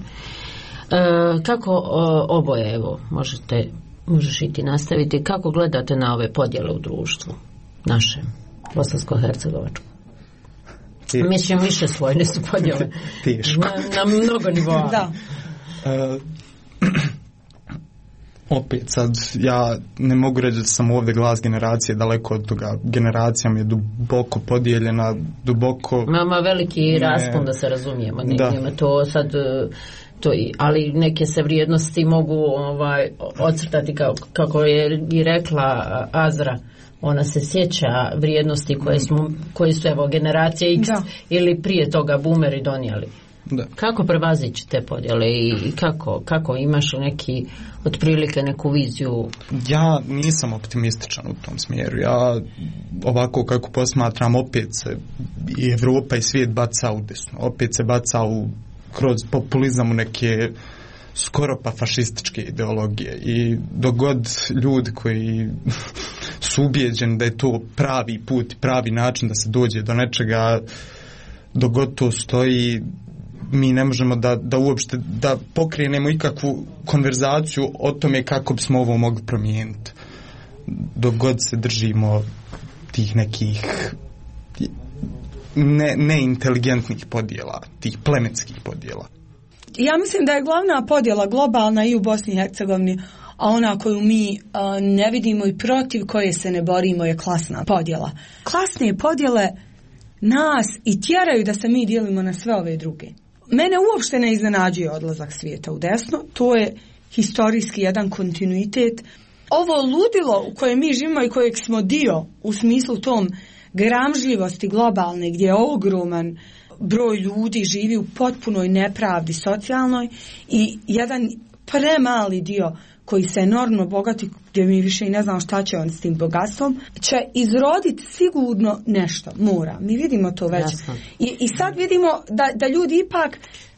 Kako oboje, evo, možeš i ti nastaviti, kako gledate na ove podjele u društvu našem, bosansko-hercegovačkom? Mislim, više svojne su podjele. Teško. Na mnogo nivoa. Da. Opet sad, ja ne mogu reći da sam ovdje glas generacije, daleko od toga. Generacija mi je duboko podijeljena, duboko... Mama veliki raspon, da se razumijemo. Nema to sad... ali neke se vrijednosti mogu ocrtati kako je i rekla Azra. Ona se sjeća vrijednosti koje su evo generacije X ili prije toga boomeri donijeli. Da. Kako prevazići te podjele i kako imaš neki otprilike neku viziju? Ja nisam optimističan u tom smjeru. Ja ovako kako posmatram, opet se i Evropa i svijet baca u desno. Opet se baca kroz populizam u neke skoro pa fašističke ideologije. I dok god ljudi koji su ubijeđeni da je to pravi put, pravi način da se dođe do nečega, dok god to stoji, mi ne možemo da uopšte da pokrenemo ikakvu konverzaciju o tome kako bismo ovo mogli promijeniti. Dok god se držimo tih nekih neinteligentnih podjela, tih plemenskih podjela. Ja mislim da je glavna podjela globalna i u Bosni i Hercegovini, a ona koju mi ne vidimo i protiv koje se ne borimo je klasna podjela. Klasne podjele nas i tjeraju da se mi dijelimo na sve ove druge. Mene uopšte ne iznenađuje odlazak svijeta u desno, to je historijski jedan kontinuitet. Ovo ludilo u kojem mi živimo i kojeg smo dio u smislu tom gramžljivosti globalne, gdje je ogroman broj ljudi živi u potpunoj nepravdi socijalnoj i jedan premali dio koji se enormno bogati, gdje mi više i ne znamo šta će on s tim bogatstvom, će izroditi sigurno nešto, mora. Mi vidimo to već. I sad vidimo da ljudi ipak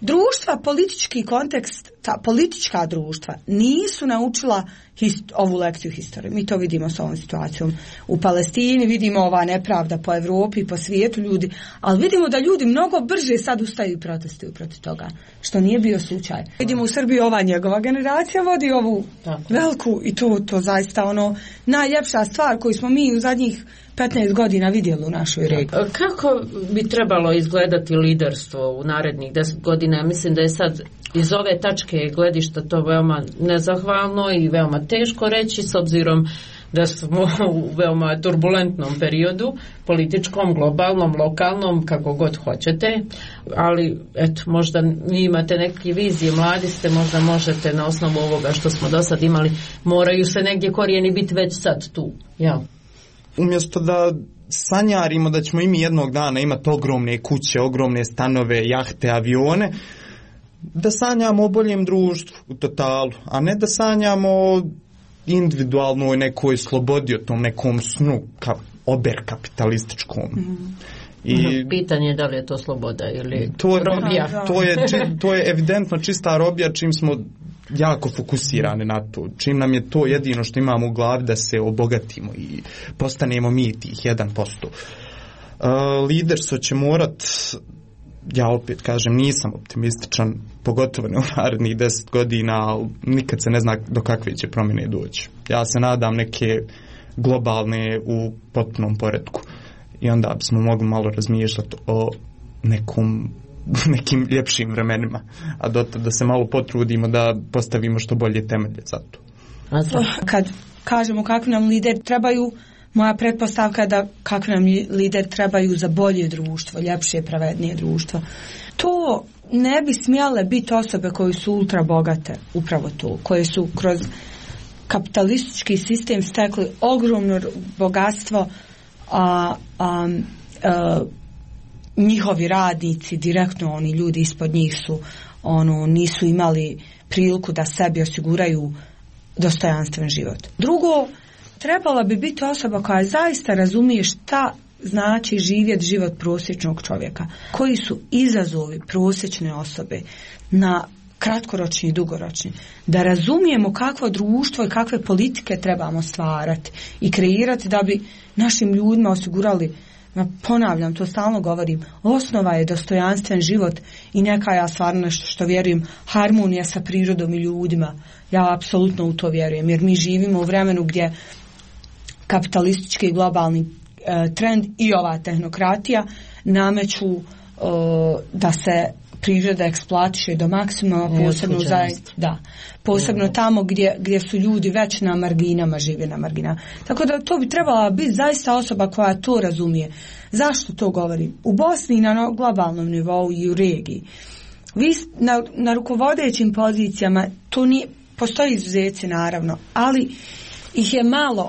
društva, politički kontekst, ta politička društva nisu naučila ovu lekciju historije. Mi to vidimo s ovom situacijom u Palestini, vidimo ova nepravda po Evropi, po svijetu ljudi, ali vidimo da ljudi mnogo brže sad ustaju i protestuju protiv toga, što nije bio slučaj. Vidimo u Srbiji ova njegova generacija vodi ovu veliku i to zaista najljepša stvar koju smo mi u zadnjih 15 godina vidjeli u našoj regiji. Kako bi trebalo izgledati liderstvo u narednih 10 godina? Mislim da je sad iz ove tačke gledišta to veoma nezahvalno i veoma teško reći, s obzirom da smo u veoma turbulentnom periodu, političkom, globalnom, lokalnom, kako god hoćete, ali eto, možda vi imate neke vizije, mladi ste, možda možete na osnovu ovoga što smo do sad imali, moraju se negdje korijeni biti već sad tu, jel? Umjesto da sanjarimo da ćemo i mi jednog dana imati ogromne kuće, ogromne stanove, jahte, avione, da sanjamo o boljem društvu u totalu, a ne da sanjamo o individualnoj nekoj slobodi, o tom nekom snu oberkapitalističkom. I pitanje je da li je to sloboda ili robija. To je evidentno čista robija, čim smo jako fokusirani na to. Čim nam je to jedino što imamo u glavi da se obogatimo i postanemo mi tih 1%. Liderstvo će morat, ja opet kažem, nisam optimističan, pogotovo ne u narednih 10 godina, ali nikad se ne zna do kakve će promjene doći. Ja se nadam neke globalne u potpunom poretku i onda bismo mogli malo razmišljati o nekim ljepšim vremenima, a dotad da se malo potrudimo da postavimo što bolje temelje za to. Kad kažemo kakvi nam lideri trebaju, moja pretpostavka je da kakvi nam lideri trebaju za bolje društvo, ljepše, pravednije društvo. To ne bi smjele biti osobe koje su ultra bogate, upravo to, koje su kroz kapitalistički sistem stekli ogromno bogatstvo, njihovi radnici, direktno oni ljudi ispod njih su nisu imali priliku da sebi osiguraju dostojanstven život. Drugo, trebala bi biti osoba koja zaista razumije šta znači živjeti život prosječnog čovjeka. Koji su izazovi prosječne osobe na kratkoročni i dugoročni. Da razumijemo kakvo društvo i kakve politike trebamo stvarati i kreirati da bi našim ljudima osigurali, ponavljam, to stalno govorim, osnova je dostojanstven život i neka, ja stvarno nešto što vjerujem, harmonija sa prirodom i ljudima. Ja apsolutno u to vjerujem, jer mi živimo u vremenu gdje kapitalistički i globalni trend i ova tehnokratija nameću da se priroda eksploatiše do maksimuma, posebno tamo gdje su ljudi već na marginama, žive na marginama. Tako da to bi trebala biti zaista osoba koja to razumije. Zašto to govorim? U Bosni na globalnom nivou i u regiji. Vi na rukovodećim pozicijama, to nije, postoji izuzeci naravno, ali ih je malo.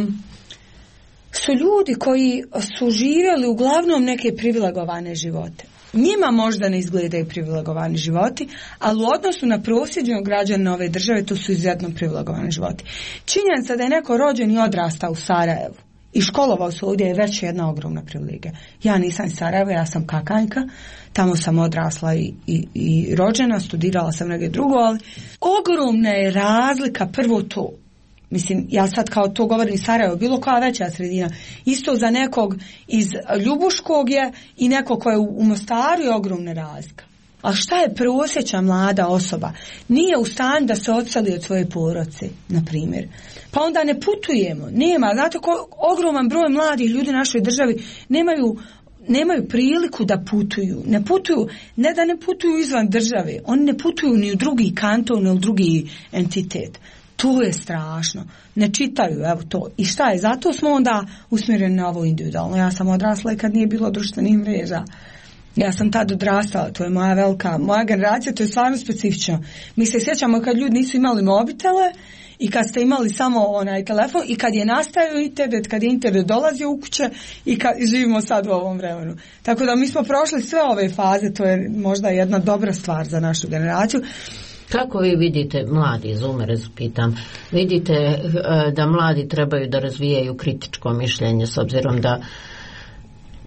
Su ljudi koji su živjeli uglavnom neke privilegovane živote. Njima možda ne izgledaju privilegovani životi, ali u odnosu na prosječnog građana ove države to su izuzetno privilegovani životi. Činjenica da je neko rođen i odrastao u Sarajevu i školovao se ovdje je već jedna ogromna privilegija. Ja nisam iz Sarajeva, ja sam Kakanjka, tamo sam odrasla i rođena, studirala sam negdje drugo, ali ogromna je razlika, prvo to. Mislim, ja sad kao to govorim Sarajevo, bilo koja veća sredina. Isto za nekog iz Ljubuškog je i neko ko je u Mostaru je ogromna razlika. A šta je prosječna mlada osoba? Nije u stanju da se odseli od svoje porodice, na primjer. Pa onda ne putujemo. Nema, znate, ogroman broj mladih ljudi u našoj državi nemaju priliku da putuju. Ne da ne putuju izvan države, oni ne putuju ni u drugi kanton, ni u drugi entitet. To je strašno. Ne čitaju, evo to. I šta je? Zato smo onda usmjereni na ovo individualno. Ja sam odrasla i kad nije bilo društvenih mreža. Ja sam tad odrastala, to je moja generacija, to je stvarno specifično. Mi se sjećamo kad ljudi nisu imali mobitele i kad ste imali samo onaj telefon i kad je nastajao internet, kad je internet dolazio u kuće i kad živimo sad u ovom vremenu. Tako da mi smo prošli sve ove faze, to je možda jedna dobra stvar za našu generaciju. Kako vi vidite, mladi zoomere, pitam, vidite da mladi trebaju da razvijaju kritičko mišljenje s obzirom da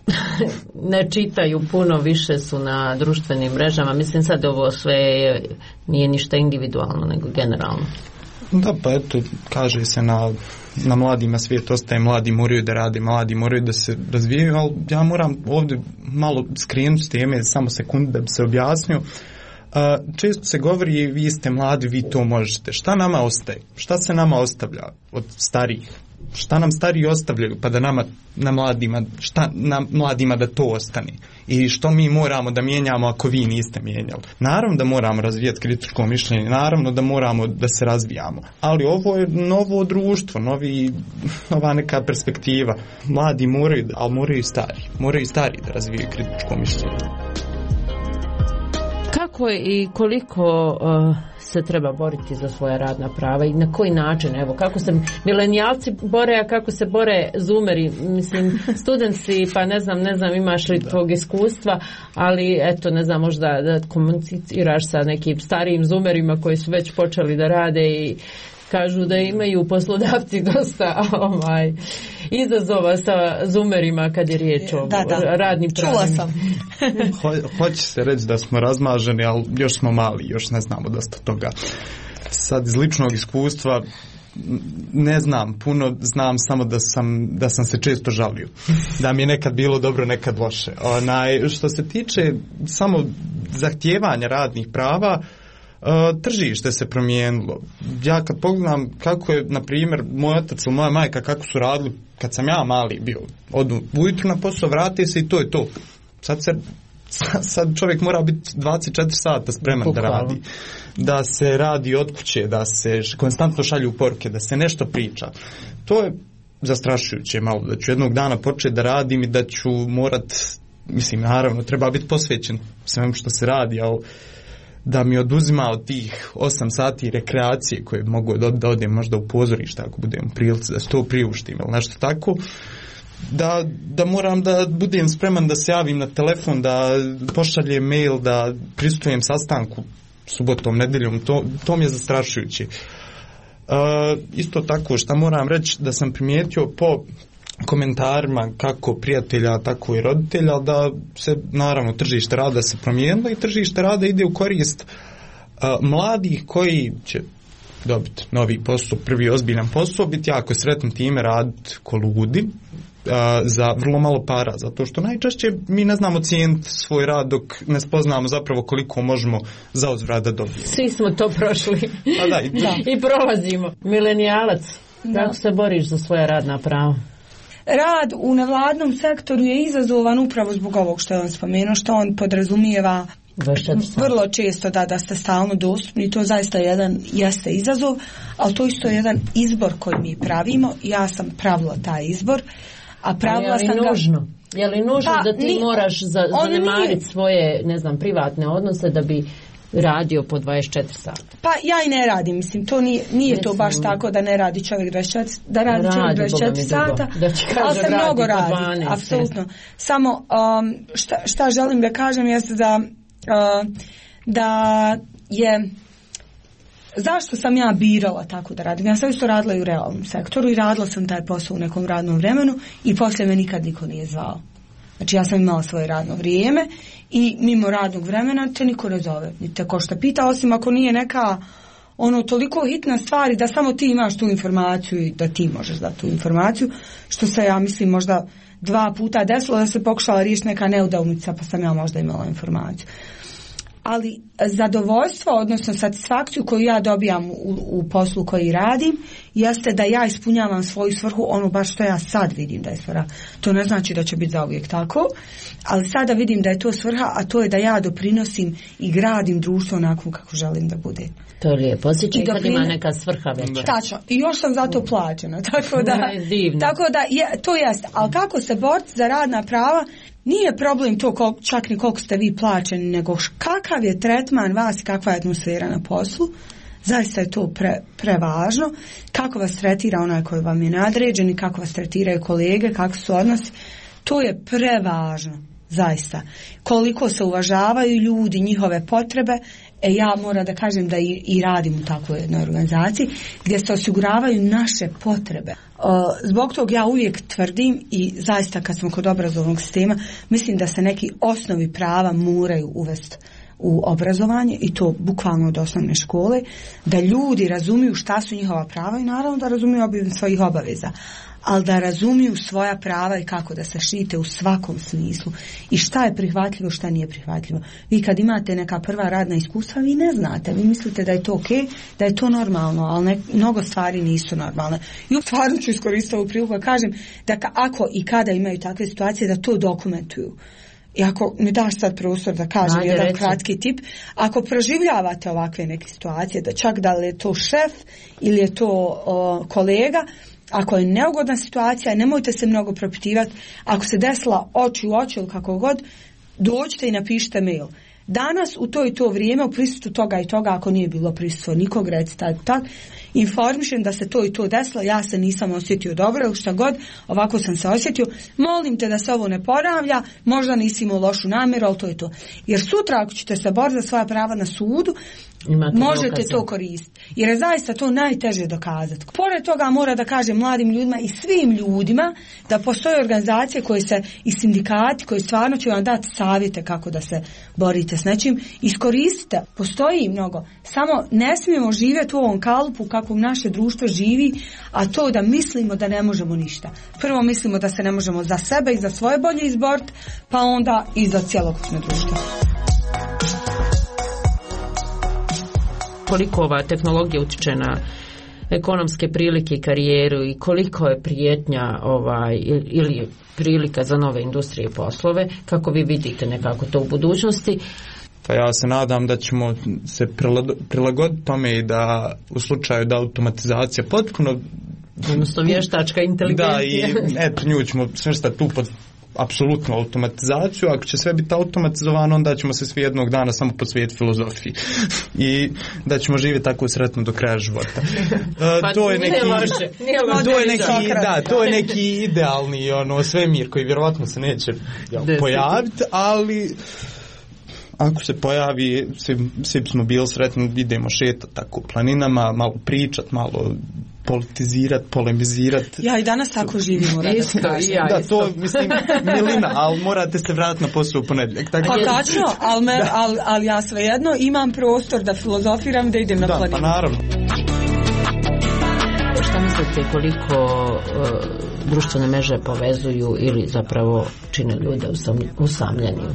ne čitaju puno, više su na društvenim mrežama. Mislim sad ovo sve nije ništa individualno nego generalno. Da, pa eto, kaže se na mladima svijet ostaje, mladi moraju da rade, mladi moraju da se razvijaju, ali ja moram ovdje malo skrenuti s teme, samo sekundu da bi se objasnio. Često se govori, vi ste mladi, vi to možete. Šta nama ostaje? Šta se nama ostavlja od starijih? Šta nam stariji ostavljaju pa da na mladima da to ostane? I što mi moramo da mijenjamo ako vi niste mijenjali? Naravno da moramo razvijati kritičko mišljenje, naravno da moramo da se razvijamo, ali ovo je novo društvo, nova neka perspektiva. Mladi moraju, ali moraju i stari da razvijaju kritičko mišljenje. Kako i koliko se treba boriti za svoja radna prava i na koji način? Evo, kako se milenijalci bore, a kako se bore zoomeri? Mislim, studenti, pa ne znam imaš li tvog iskustva, ali eto, ne znam, možda da komuniciraš sa nekim starijim zoomerima koji su već počeli da rade i kažu da imaju poslodavci dosta izazova sa zoomerima kad je riječ o radnim pravima. Čula sam. Hoće se reći da smo razmaženi, ali još smo mali, još ne znamo dosta toga. Sad iz ličnog iskustva ne znam puno, znam samo da sam se često žalio. Da mi je nekad bilo dobro, nekad loše. Što se tiče samo zahtijevanja radnih prava, tržište se promijenilo. Ja kad pogledam kako je, na primjer, moj otac ili moja majka kako su radili kad sam ja mali bio, odu ujutru na posao, vrati se i to je to. Sad čovjek mora biti 24 sata spreman da radi. Da se radi od kuće, da se konstantno šalju poruke, da se nešto priča. To je zastrašujuće malo, da ću jednog dana početi da radim i da ću morat, mislim, naravno, treba biti posvećen svemu što se radi, ali da mi oduzima od tih 8 sati rekreacije koje mogu da odem možda u pozorište ako budem u prilici da se to priuštim ili nešto tako, da moram da budem spreman da se javim na telefon, da pošaljem mail, da prisustujem sastanku subotom, nedeljom, to mi je zastrašujuće. Isto tako što moram reći da sam primijetio po komentarima kako prijatelja, tako i roditelja, da se naravno tržište rada se promijenilo i tržište rada ide u korist mladih koji će dobiti novi posao, prvi ozbiljan posao, biti jako sretni time, raditi ko ludi za vrlo malo para, zato što najčešće mi ne znamo cijeniti svoj rad dok ne spoznamo zapravo koliko možemo za uzvrat da dobijemo. Svi smo to prošli. I prolazimo. Milenijalac, kako se boriš za svoja radna prava? Rad u nevladnom sektoru je izazovan upravo zbog ovog što je on spomenuo, što on podrazumijeva vrlo često da ste stalno dostupni i to zaista jeste izazov, ali to isto je jedan izbor koji mi pravimo. Ja sam pravila taj izbor, a pravila sam ga... Je li nužno da ti moraš zanemariti svoje, privatne odnose da bi radio po 24 sata? Pa ja i ne radim, mislim, to nije to baš tako da ne radi čovjek 24, da radi čovjek 24 sata, ali se mnogo radi, apsolutno. Samo šta želim da kažem jeste da je zašto sam ja birala tako da radim. Ja sam isto radila i u realnom sektoru i radila sam taj posao u nekom radnom vremenu i poslije me nikad niko nije zvao. Znači ja sam imala svoje radno vrijeme i mimo radnog vremena te niko ne zove. Niti ko što pita, osim ako nije neka toliko hitna stvar da samo ti imaš tu informaciju i da ti možeš dati tu informaciju, što se ja mislim možda 2 puta desilo da se pokušala riješiti neka neudavnica pa sam ja možda imala informaciju. Ali zadovoljstvo, odnosno satisfakciju koju ja dobijam u poslu koji radim, jeste da ja ispunjavam svoju svrhu, baš što ja sad vidim da je svrha. To ne znači da će biti zauvijek tako, ali sada vidim da je to svrha, a to je da ja doprinosim i gradim društvo onako kako želim da bude. To je lijepo, osjećaj kad ima neka svrha veća. Tačno, i još sam za to plaćena, tako da to jest, ali kako se boriti za radna prava, nije problem to čak ni koliko ste vi plaćeni, nego kakav je tretman vas i kakva je atmosfera na poslu. Zaista je to prevažno. Kako vas tretira onaj koji vam je nadređen i kako vas tretiraju kolege, kako su odnosi. To je prevažno, zaista. Koliko se uvažavaju ljudi, njihove potrebe, Ja moram da kažem da i radim u takvoj jednoj organizaciji gdje se osiguravaju naše potrebe. Zbog toga ja uvijek tvrdim i zaista kad smo kod obrazovnog sistema, mislim da se neki osnovi prava moraju uvesti u obrazovanje i to bukvalno od osnovne škole, da ljudi razumiju šta su njihova prava i naravno da razumiju obim svojih obaveza, ali da razumiju svoja prava i kako da se štite u svakom smislu i šta je prihvatljivo, šta nije prihvatljivo. Vi kad imate neka prva radna iskustva, vi ne znate, vi mislite da je to okej, da je to normalno, ali mnogo stvari nisu normalne. I stvarno ću iskoristiti ovu priliku da kažem da ako i kada imaju takve situacije da to dokumentuju. I ako mi daš sad prostor da kažem jedan kratki tip, ako proživljavate ovakve neke situacije, da čak da li je to šef ili je to kolega, ako je neugodna situacija, nemojte se mnogo propitivati. Ako se desila oči u oči ili kako god, dođite i napišite mail. Danas u to i to vrijeme u prisustvu toga i toga, ako nije bilo prisustvo nikog, recite tak, informišem da se to i to desilo, ja se nisam osjetio dobro ili šta god, ovako sam se osjetio, molim te da se ovo ne ponavlja, možda nisi imao lošu namjeru, ali to je to. Jer sutra ako ćete se boriti za svoja prava na sudu, možete to koristiti. Jer je zaista to najteže dokazati. Pored toga mora da kažem mladim ljudima i svim ljudima da postoje organizacije koje se i sindikati koji stvarno će vam dati savjete kako da se borite s nečim. Iskoristite, postoji mnogo. Samo ne smijemo živjeti u ovom kalupu kako naše društvo živi, a to da mislimo da ne možemo ništa. Prvo mislimo da se ne možemo za sebe i za svoje bolje izboriti, pa onda i za cjelokupno društvo. Koliko ova tehnologija utiče na ekonomske prilike i karijeru i koliko je prijetnja ili prilika za nove industrije i poslove, kako vi vidite nekako to u budućnosti? Pa ja se nadam da ćemo se prilagoditi tome i da u slučaju da automatizacija potpuno, odnosno vještačka inteligencija, da, i eto nju ćemo svrstati tu pod apsolutnu automatizaciju. Ako će sve biti automatizovano, onda ćemo se svi jednog dana samo posvetiti filozofiji i da ćemo živjeti tako sretno do kraja života. To je neki, to je neki idealni svemir koji vjerovatno se neće pojaviti, ali ako se pojavi, svi smo bili sretni, idemo šetati tako planinama, malo pričat, malo politizirati, polemizirati. Ja i danas tako živimo. Da, to mislim milina, ali morate se vratiti na posao u ponedjeljak. Pa tačno, ali ja svejedno imam prostor da filozofiram, da idem na planinu. Da, pa naravno. Šta mislite koliko društvene mreže povezuju ili zapravo čine ljude usamljenim?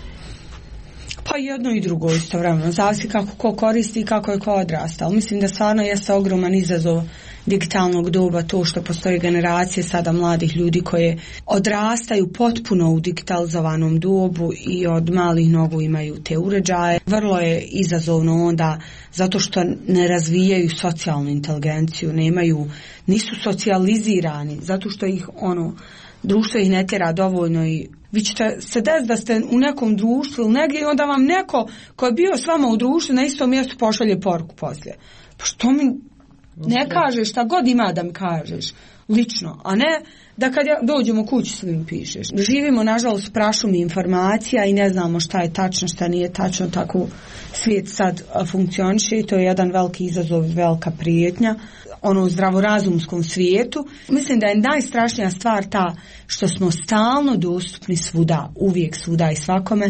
Pa jedno i drugo istovremeno, zavisi kako ko koristi i kako je ko odrastao. Mislim da stvarno jeste ogroman izazov digitalnog doba to što postoje generacije sada mladih ljudi koje odrastaju potpuno u digitalizovanom dobu i od malih nogu imaju te uređaje. Vrlo je izazovno onda zato što ne razvijaju socijalnu inteligenciju, nisu socijalizirani, zato što ih društvo ih ne tjera dovoljno i vi ćete se desiti da ste u nekom društvu ili negdje i onda vam neko ko je bio s vama u društvu na istom mjestu pošalje poruku poslije. Pa što mi ne kažeš, šta god ima da mi kažeš lično, a ne da kad dođemo kući svim pišeš. Živimo nažalost prašumi informacija i ne znamo šta je tačno, šta nije tačno, tako svijet sad funkcioniše i to je jedan veliki izazov, velika prijetnja u zdravorazumskom svijetu. Mislim da je najstrašnija stvar ta što smo stalno dostupni svuda, uvijek svuda i svakome.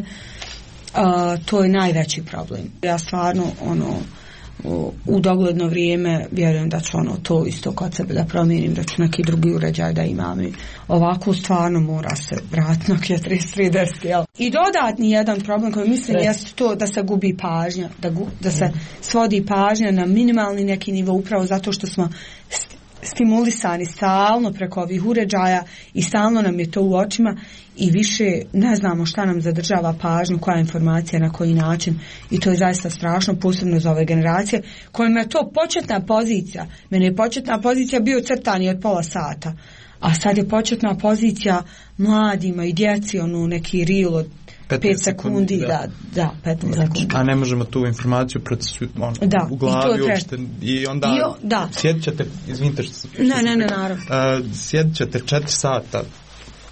To je najveći problem. Ja stvarno u dogledno vrijeme vjerujem da ću to isto kod sebe da promijenim, da ću neki drugi uređaj da imam i ovako stvarno mora se vratiti na 3310. I dodatni jedan problem koji mislim jest to da se gubi pažnja, da se svodi pažnja na minimalni neki nivo upravo zato što smo stimulisani stalno preko ovih uređaja i stalno nam je to u očima i više ne znamo šta nam zadržava pažnju, koja informacija, na koji način i to je zaista strašno, posebno za ove generacije kojima je to početna pozicija. Meni je početna pozicija bio crtani od pola sata, a sad je početna pozicija mladima i djeci neki reel od 5 sekundi, da 15 sekundi. A ne možemo tu informaciju u glavi uopšte i onda sjedit ćete, izvinite što se ne, naravno. Sjedit ćete 4 sata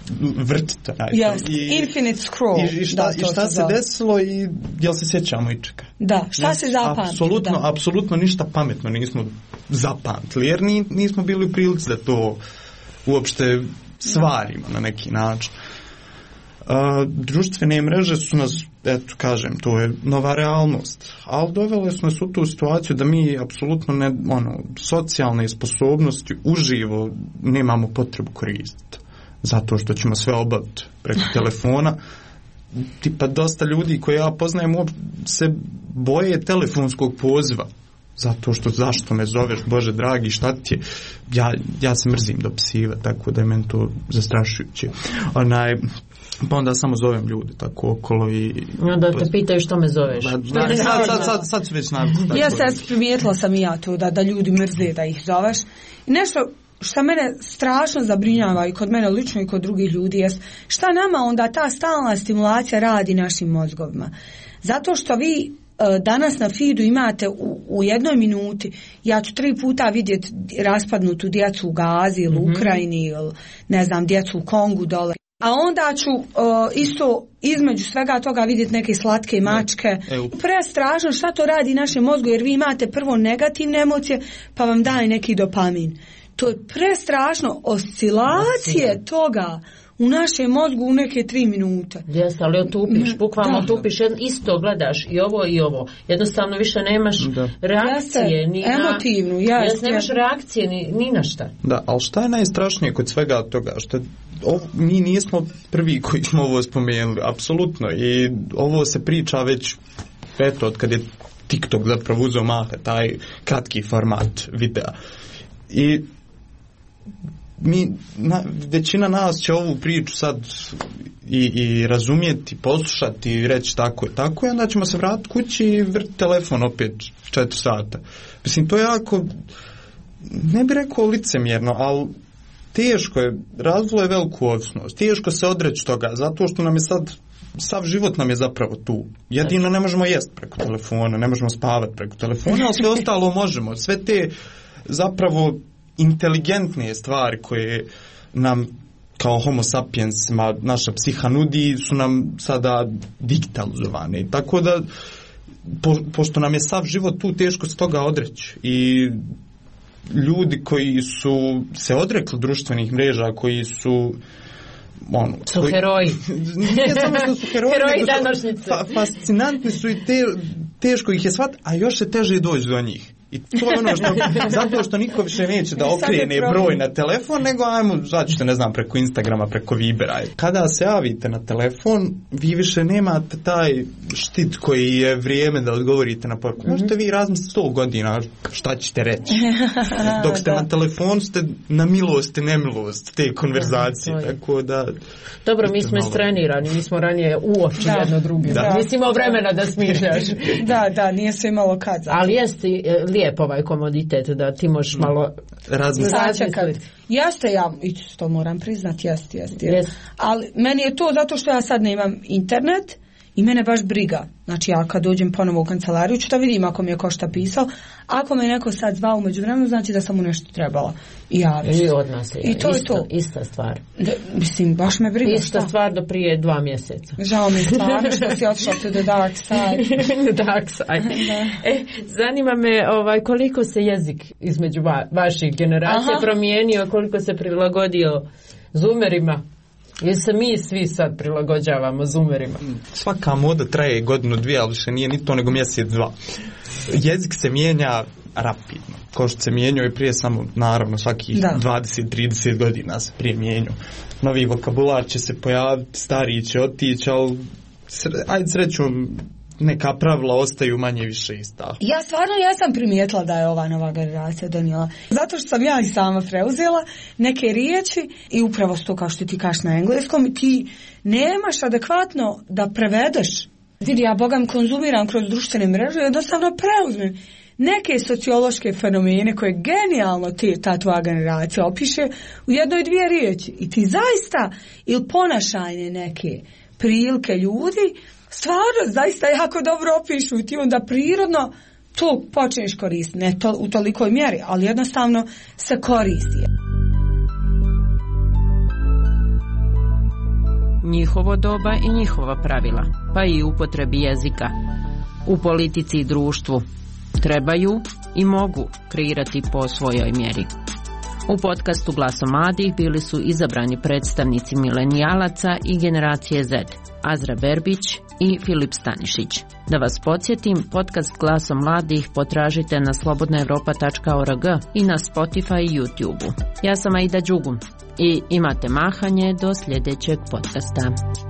vrtite. Infinite scroll. I šta se desilo i jel se sjećamo i čeka? Da, šta se zapamtilo? Apsolutno ništa pametno nismo zapamtili, jer nismo bili u prilici da to uopšte stvarimo na neki način. Društvene mreže su nas, eto kažem, to je nova realnost, ali dovele su nas u tu situaciju da mi apsolutno socijalne sposobnosti uživo nemamo potrebu koristiti, zato što ćemo sve obaviti preko telefona. Tipa dosta ljudi koje ja poznajem se boje telefonskog poziva, zato što zašto me zoveš, Bože dragi, šta ti je? Ja se mrzim dopisiva, tako da je meni to zastrašujuće. Pa onda samo zovem ljude tako okolo i... Da te pitaju što me zoveš. Sad su već navikli. Ja sad primijetila sam i ja to da ljudi mrze da ih zoveš. I nešto što mene strašno zabrinjava i kod mene lično i kod drugih ljudi jest šta nama onda ta stalna stimulacija radi našim mozgovima. Zato što vi danas na feedu imate u jednoj minuti, ja ću 3 puta vidjeti raspadnutu djecu u Gazi ili u Ukrajini ili ne znam, djecu u Kongu dole. A onda ću isto između svega toga vidjeti neke slatke mačke. Prestrašno šta to radi našem mozgu, jer vi imate prvo negativne emocije pa vam daje neki dopamin. To je prestrašno, oscilacije toga u našem mozgu u neke 3 minute. Jeste, ali otupiš, bukvalno otupiš, isto gledaš i ovo. Jednostavno više nemaš reakcije. Emotivnu, nemaš reakcije ni na šta. Da, ali šta je najstrašnije kod svega toga? Što mi nismo prvi koji smo ovo spomenuli, apsolutno. I ovo se priča već, eto, od kad je TikTok zapravo uzeo maha, taj kratki format videa. I većina nas će ovu priču sad i razumjeti, poslušati i reći tako i onda ćemo se vratiti kući i vrti telefon opet 4 sata. Mislim, to je jako, ne bih rekao licemjerno, ali teško je, razvilo je veliku ovisnost, teško se odreći toga, zato što nam je sad, sav život nam je zapravo tu. Jedino ne možemo jesti preko telefona, ne možemo spavati preko telefona, ali sve ostalo možemo. Sve te zapravo inteligentne stvari koje nam kao homo sapiensima naša psiha nudi su nam sada digitalizovane. Tako da, pošto nam je sav život tu, teško se toga odreći. I ljudi koji su se odrekli društvenih mreža, koji su heroji. Nije samo što su heroji današnjice. Fascinantni su i teško ih je shvatiti, a još se teže doći do njih. I to je ono zato što niko više neće da okrene broj na telefon, nego ajmo, začite, ne znam, preko Instagrama, preko Vibera. Kada se javite na telefon, vi više nemate taj štit koji je vrijeme da odgovorite na poruku. Možete vi razmisliti 100 godina šta ćete reći. Dok ste na telefonu, ste na milost i nemilost te konverzacije. Tako da... Dobro, mi smo istrenirani, mi smo ranije uoči jedno drugi. Nisi imao vremena da smišljaš. Da, nije se imalo kad. Ali jesi lijep ovaj komoditet da ti možeš malo razmisliti. Jeste, ja to moram priznati, jeste. Ali meni je to zato što ja sad nemam internet i mene baš briga. Znači ja kad dođem ponovo u kancelariju ću da vidim ako mi je ko šta pisao. Ako me neko sad zvao u međuvremenu, znači da sam mu nešto trebala. I od nas je. I to je to. Ista stvar. Mislim, baš me briga. Ista stvar do prije 2 mjeseca. Žao mi stvarno što si otišla to the dark side. Dark side. Zanima me koliko se jezik između vaših generacija promijenio, koliko se prilagodio zoomerima. Jer se mi svi sad prilagođavamo zoomerima. Svaka moda traje 1-2, ali više nije ni to nego 1-2. Jezik se mijenja rapidno. Kao što se mijenjao i prije, samo naravno svakih 20-30 godina se prije mijenjao. Novi vokabular će se pojaviti, stariji će otići, ali ajde srećom neka pravila ostaju manje više ista. Ja stvarno jesam primijetila da je ova nova generacija donijela. Zato što sam ja i sama preuzela neke riječi i upravo to kao što ti kažeš na engleskom, ti nemaš adekvatno da prevedeš. Vidi, ja bogam konzumiram kroz društvene mreže i jednostavno preuzmem neke sociološke fenomene koje genijalno ta tvoja generacija opiše u 1-2 riječi. I ti zaista ili ponašajne neke prilike ljudi stvarno zaista jako dobro opišu i ti onda prirodno to počneš koristiti. Ne u tolikoj mjeri, ali jednostavno se koristi. njihovo doba i njihova pravila, pa i upotrebi jezika. U politici i društvu trebaju i mogu kreirati po svojoj mjeri. U podcastu Glasom mladih bili su izabrani predstavnici milenijalaca i generacije Z, Azra Berbić i Filip Stanišić. Da vas podsjetim, podcast Glasom mladih potražite na slobodnaevropa.org i na Spotify i YouTube. Ja sam Aida Đugum i imate mahanje do sljedećeg podcasta.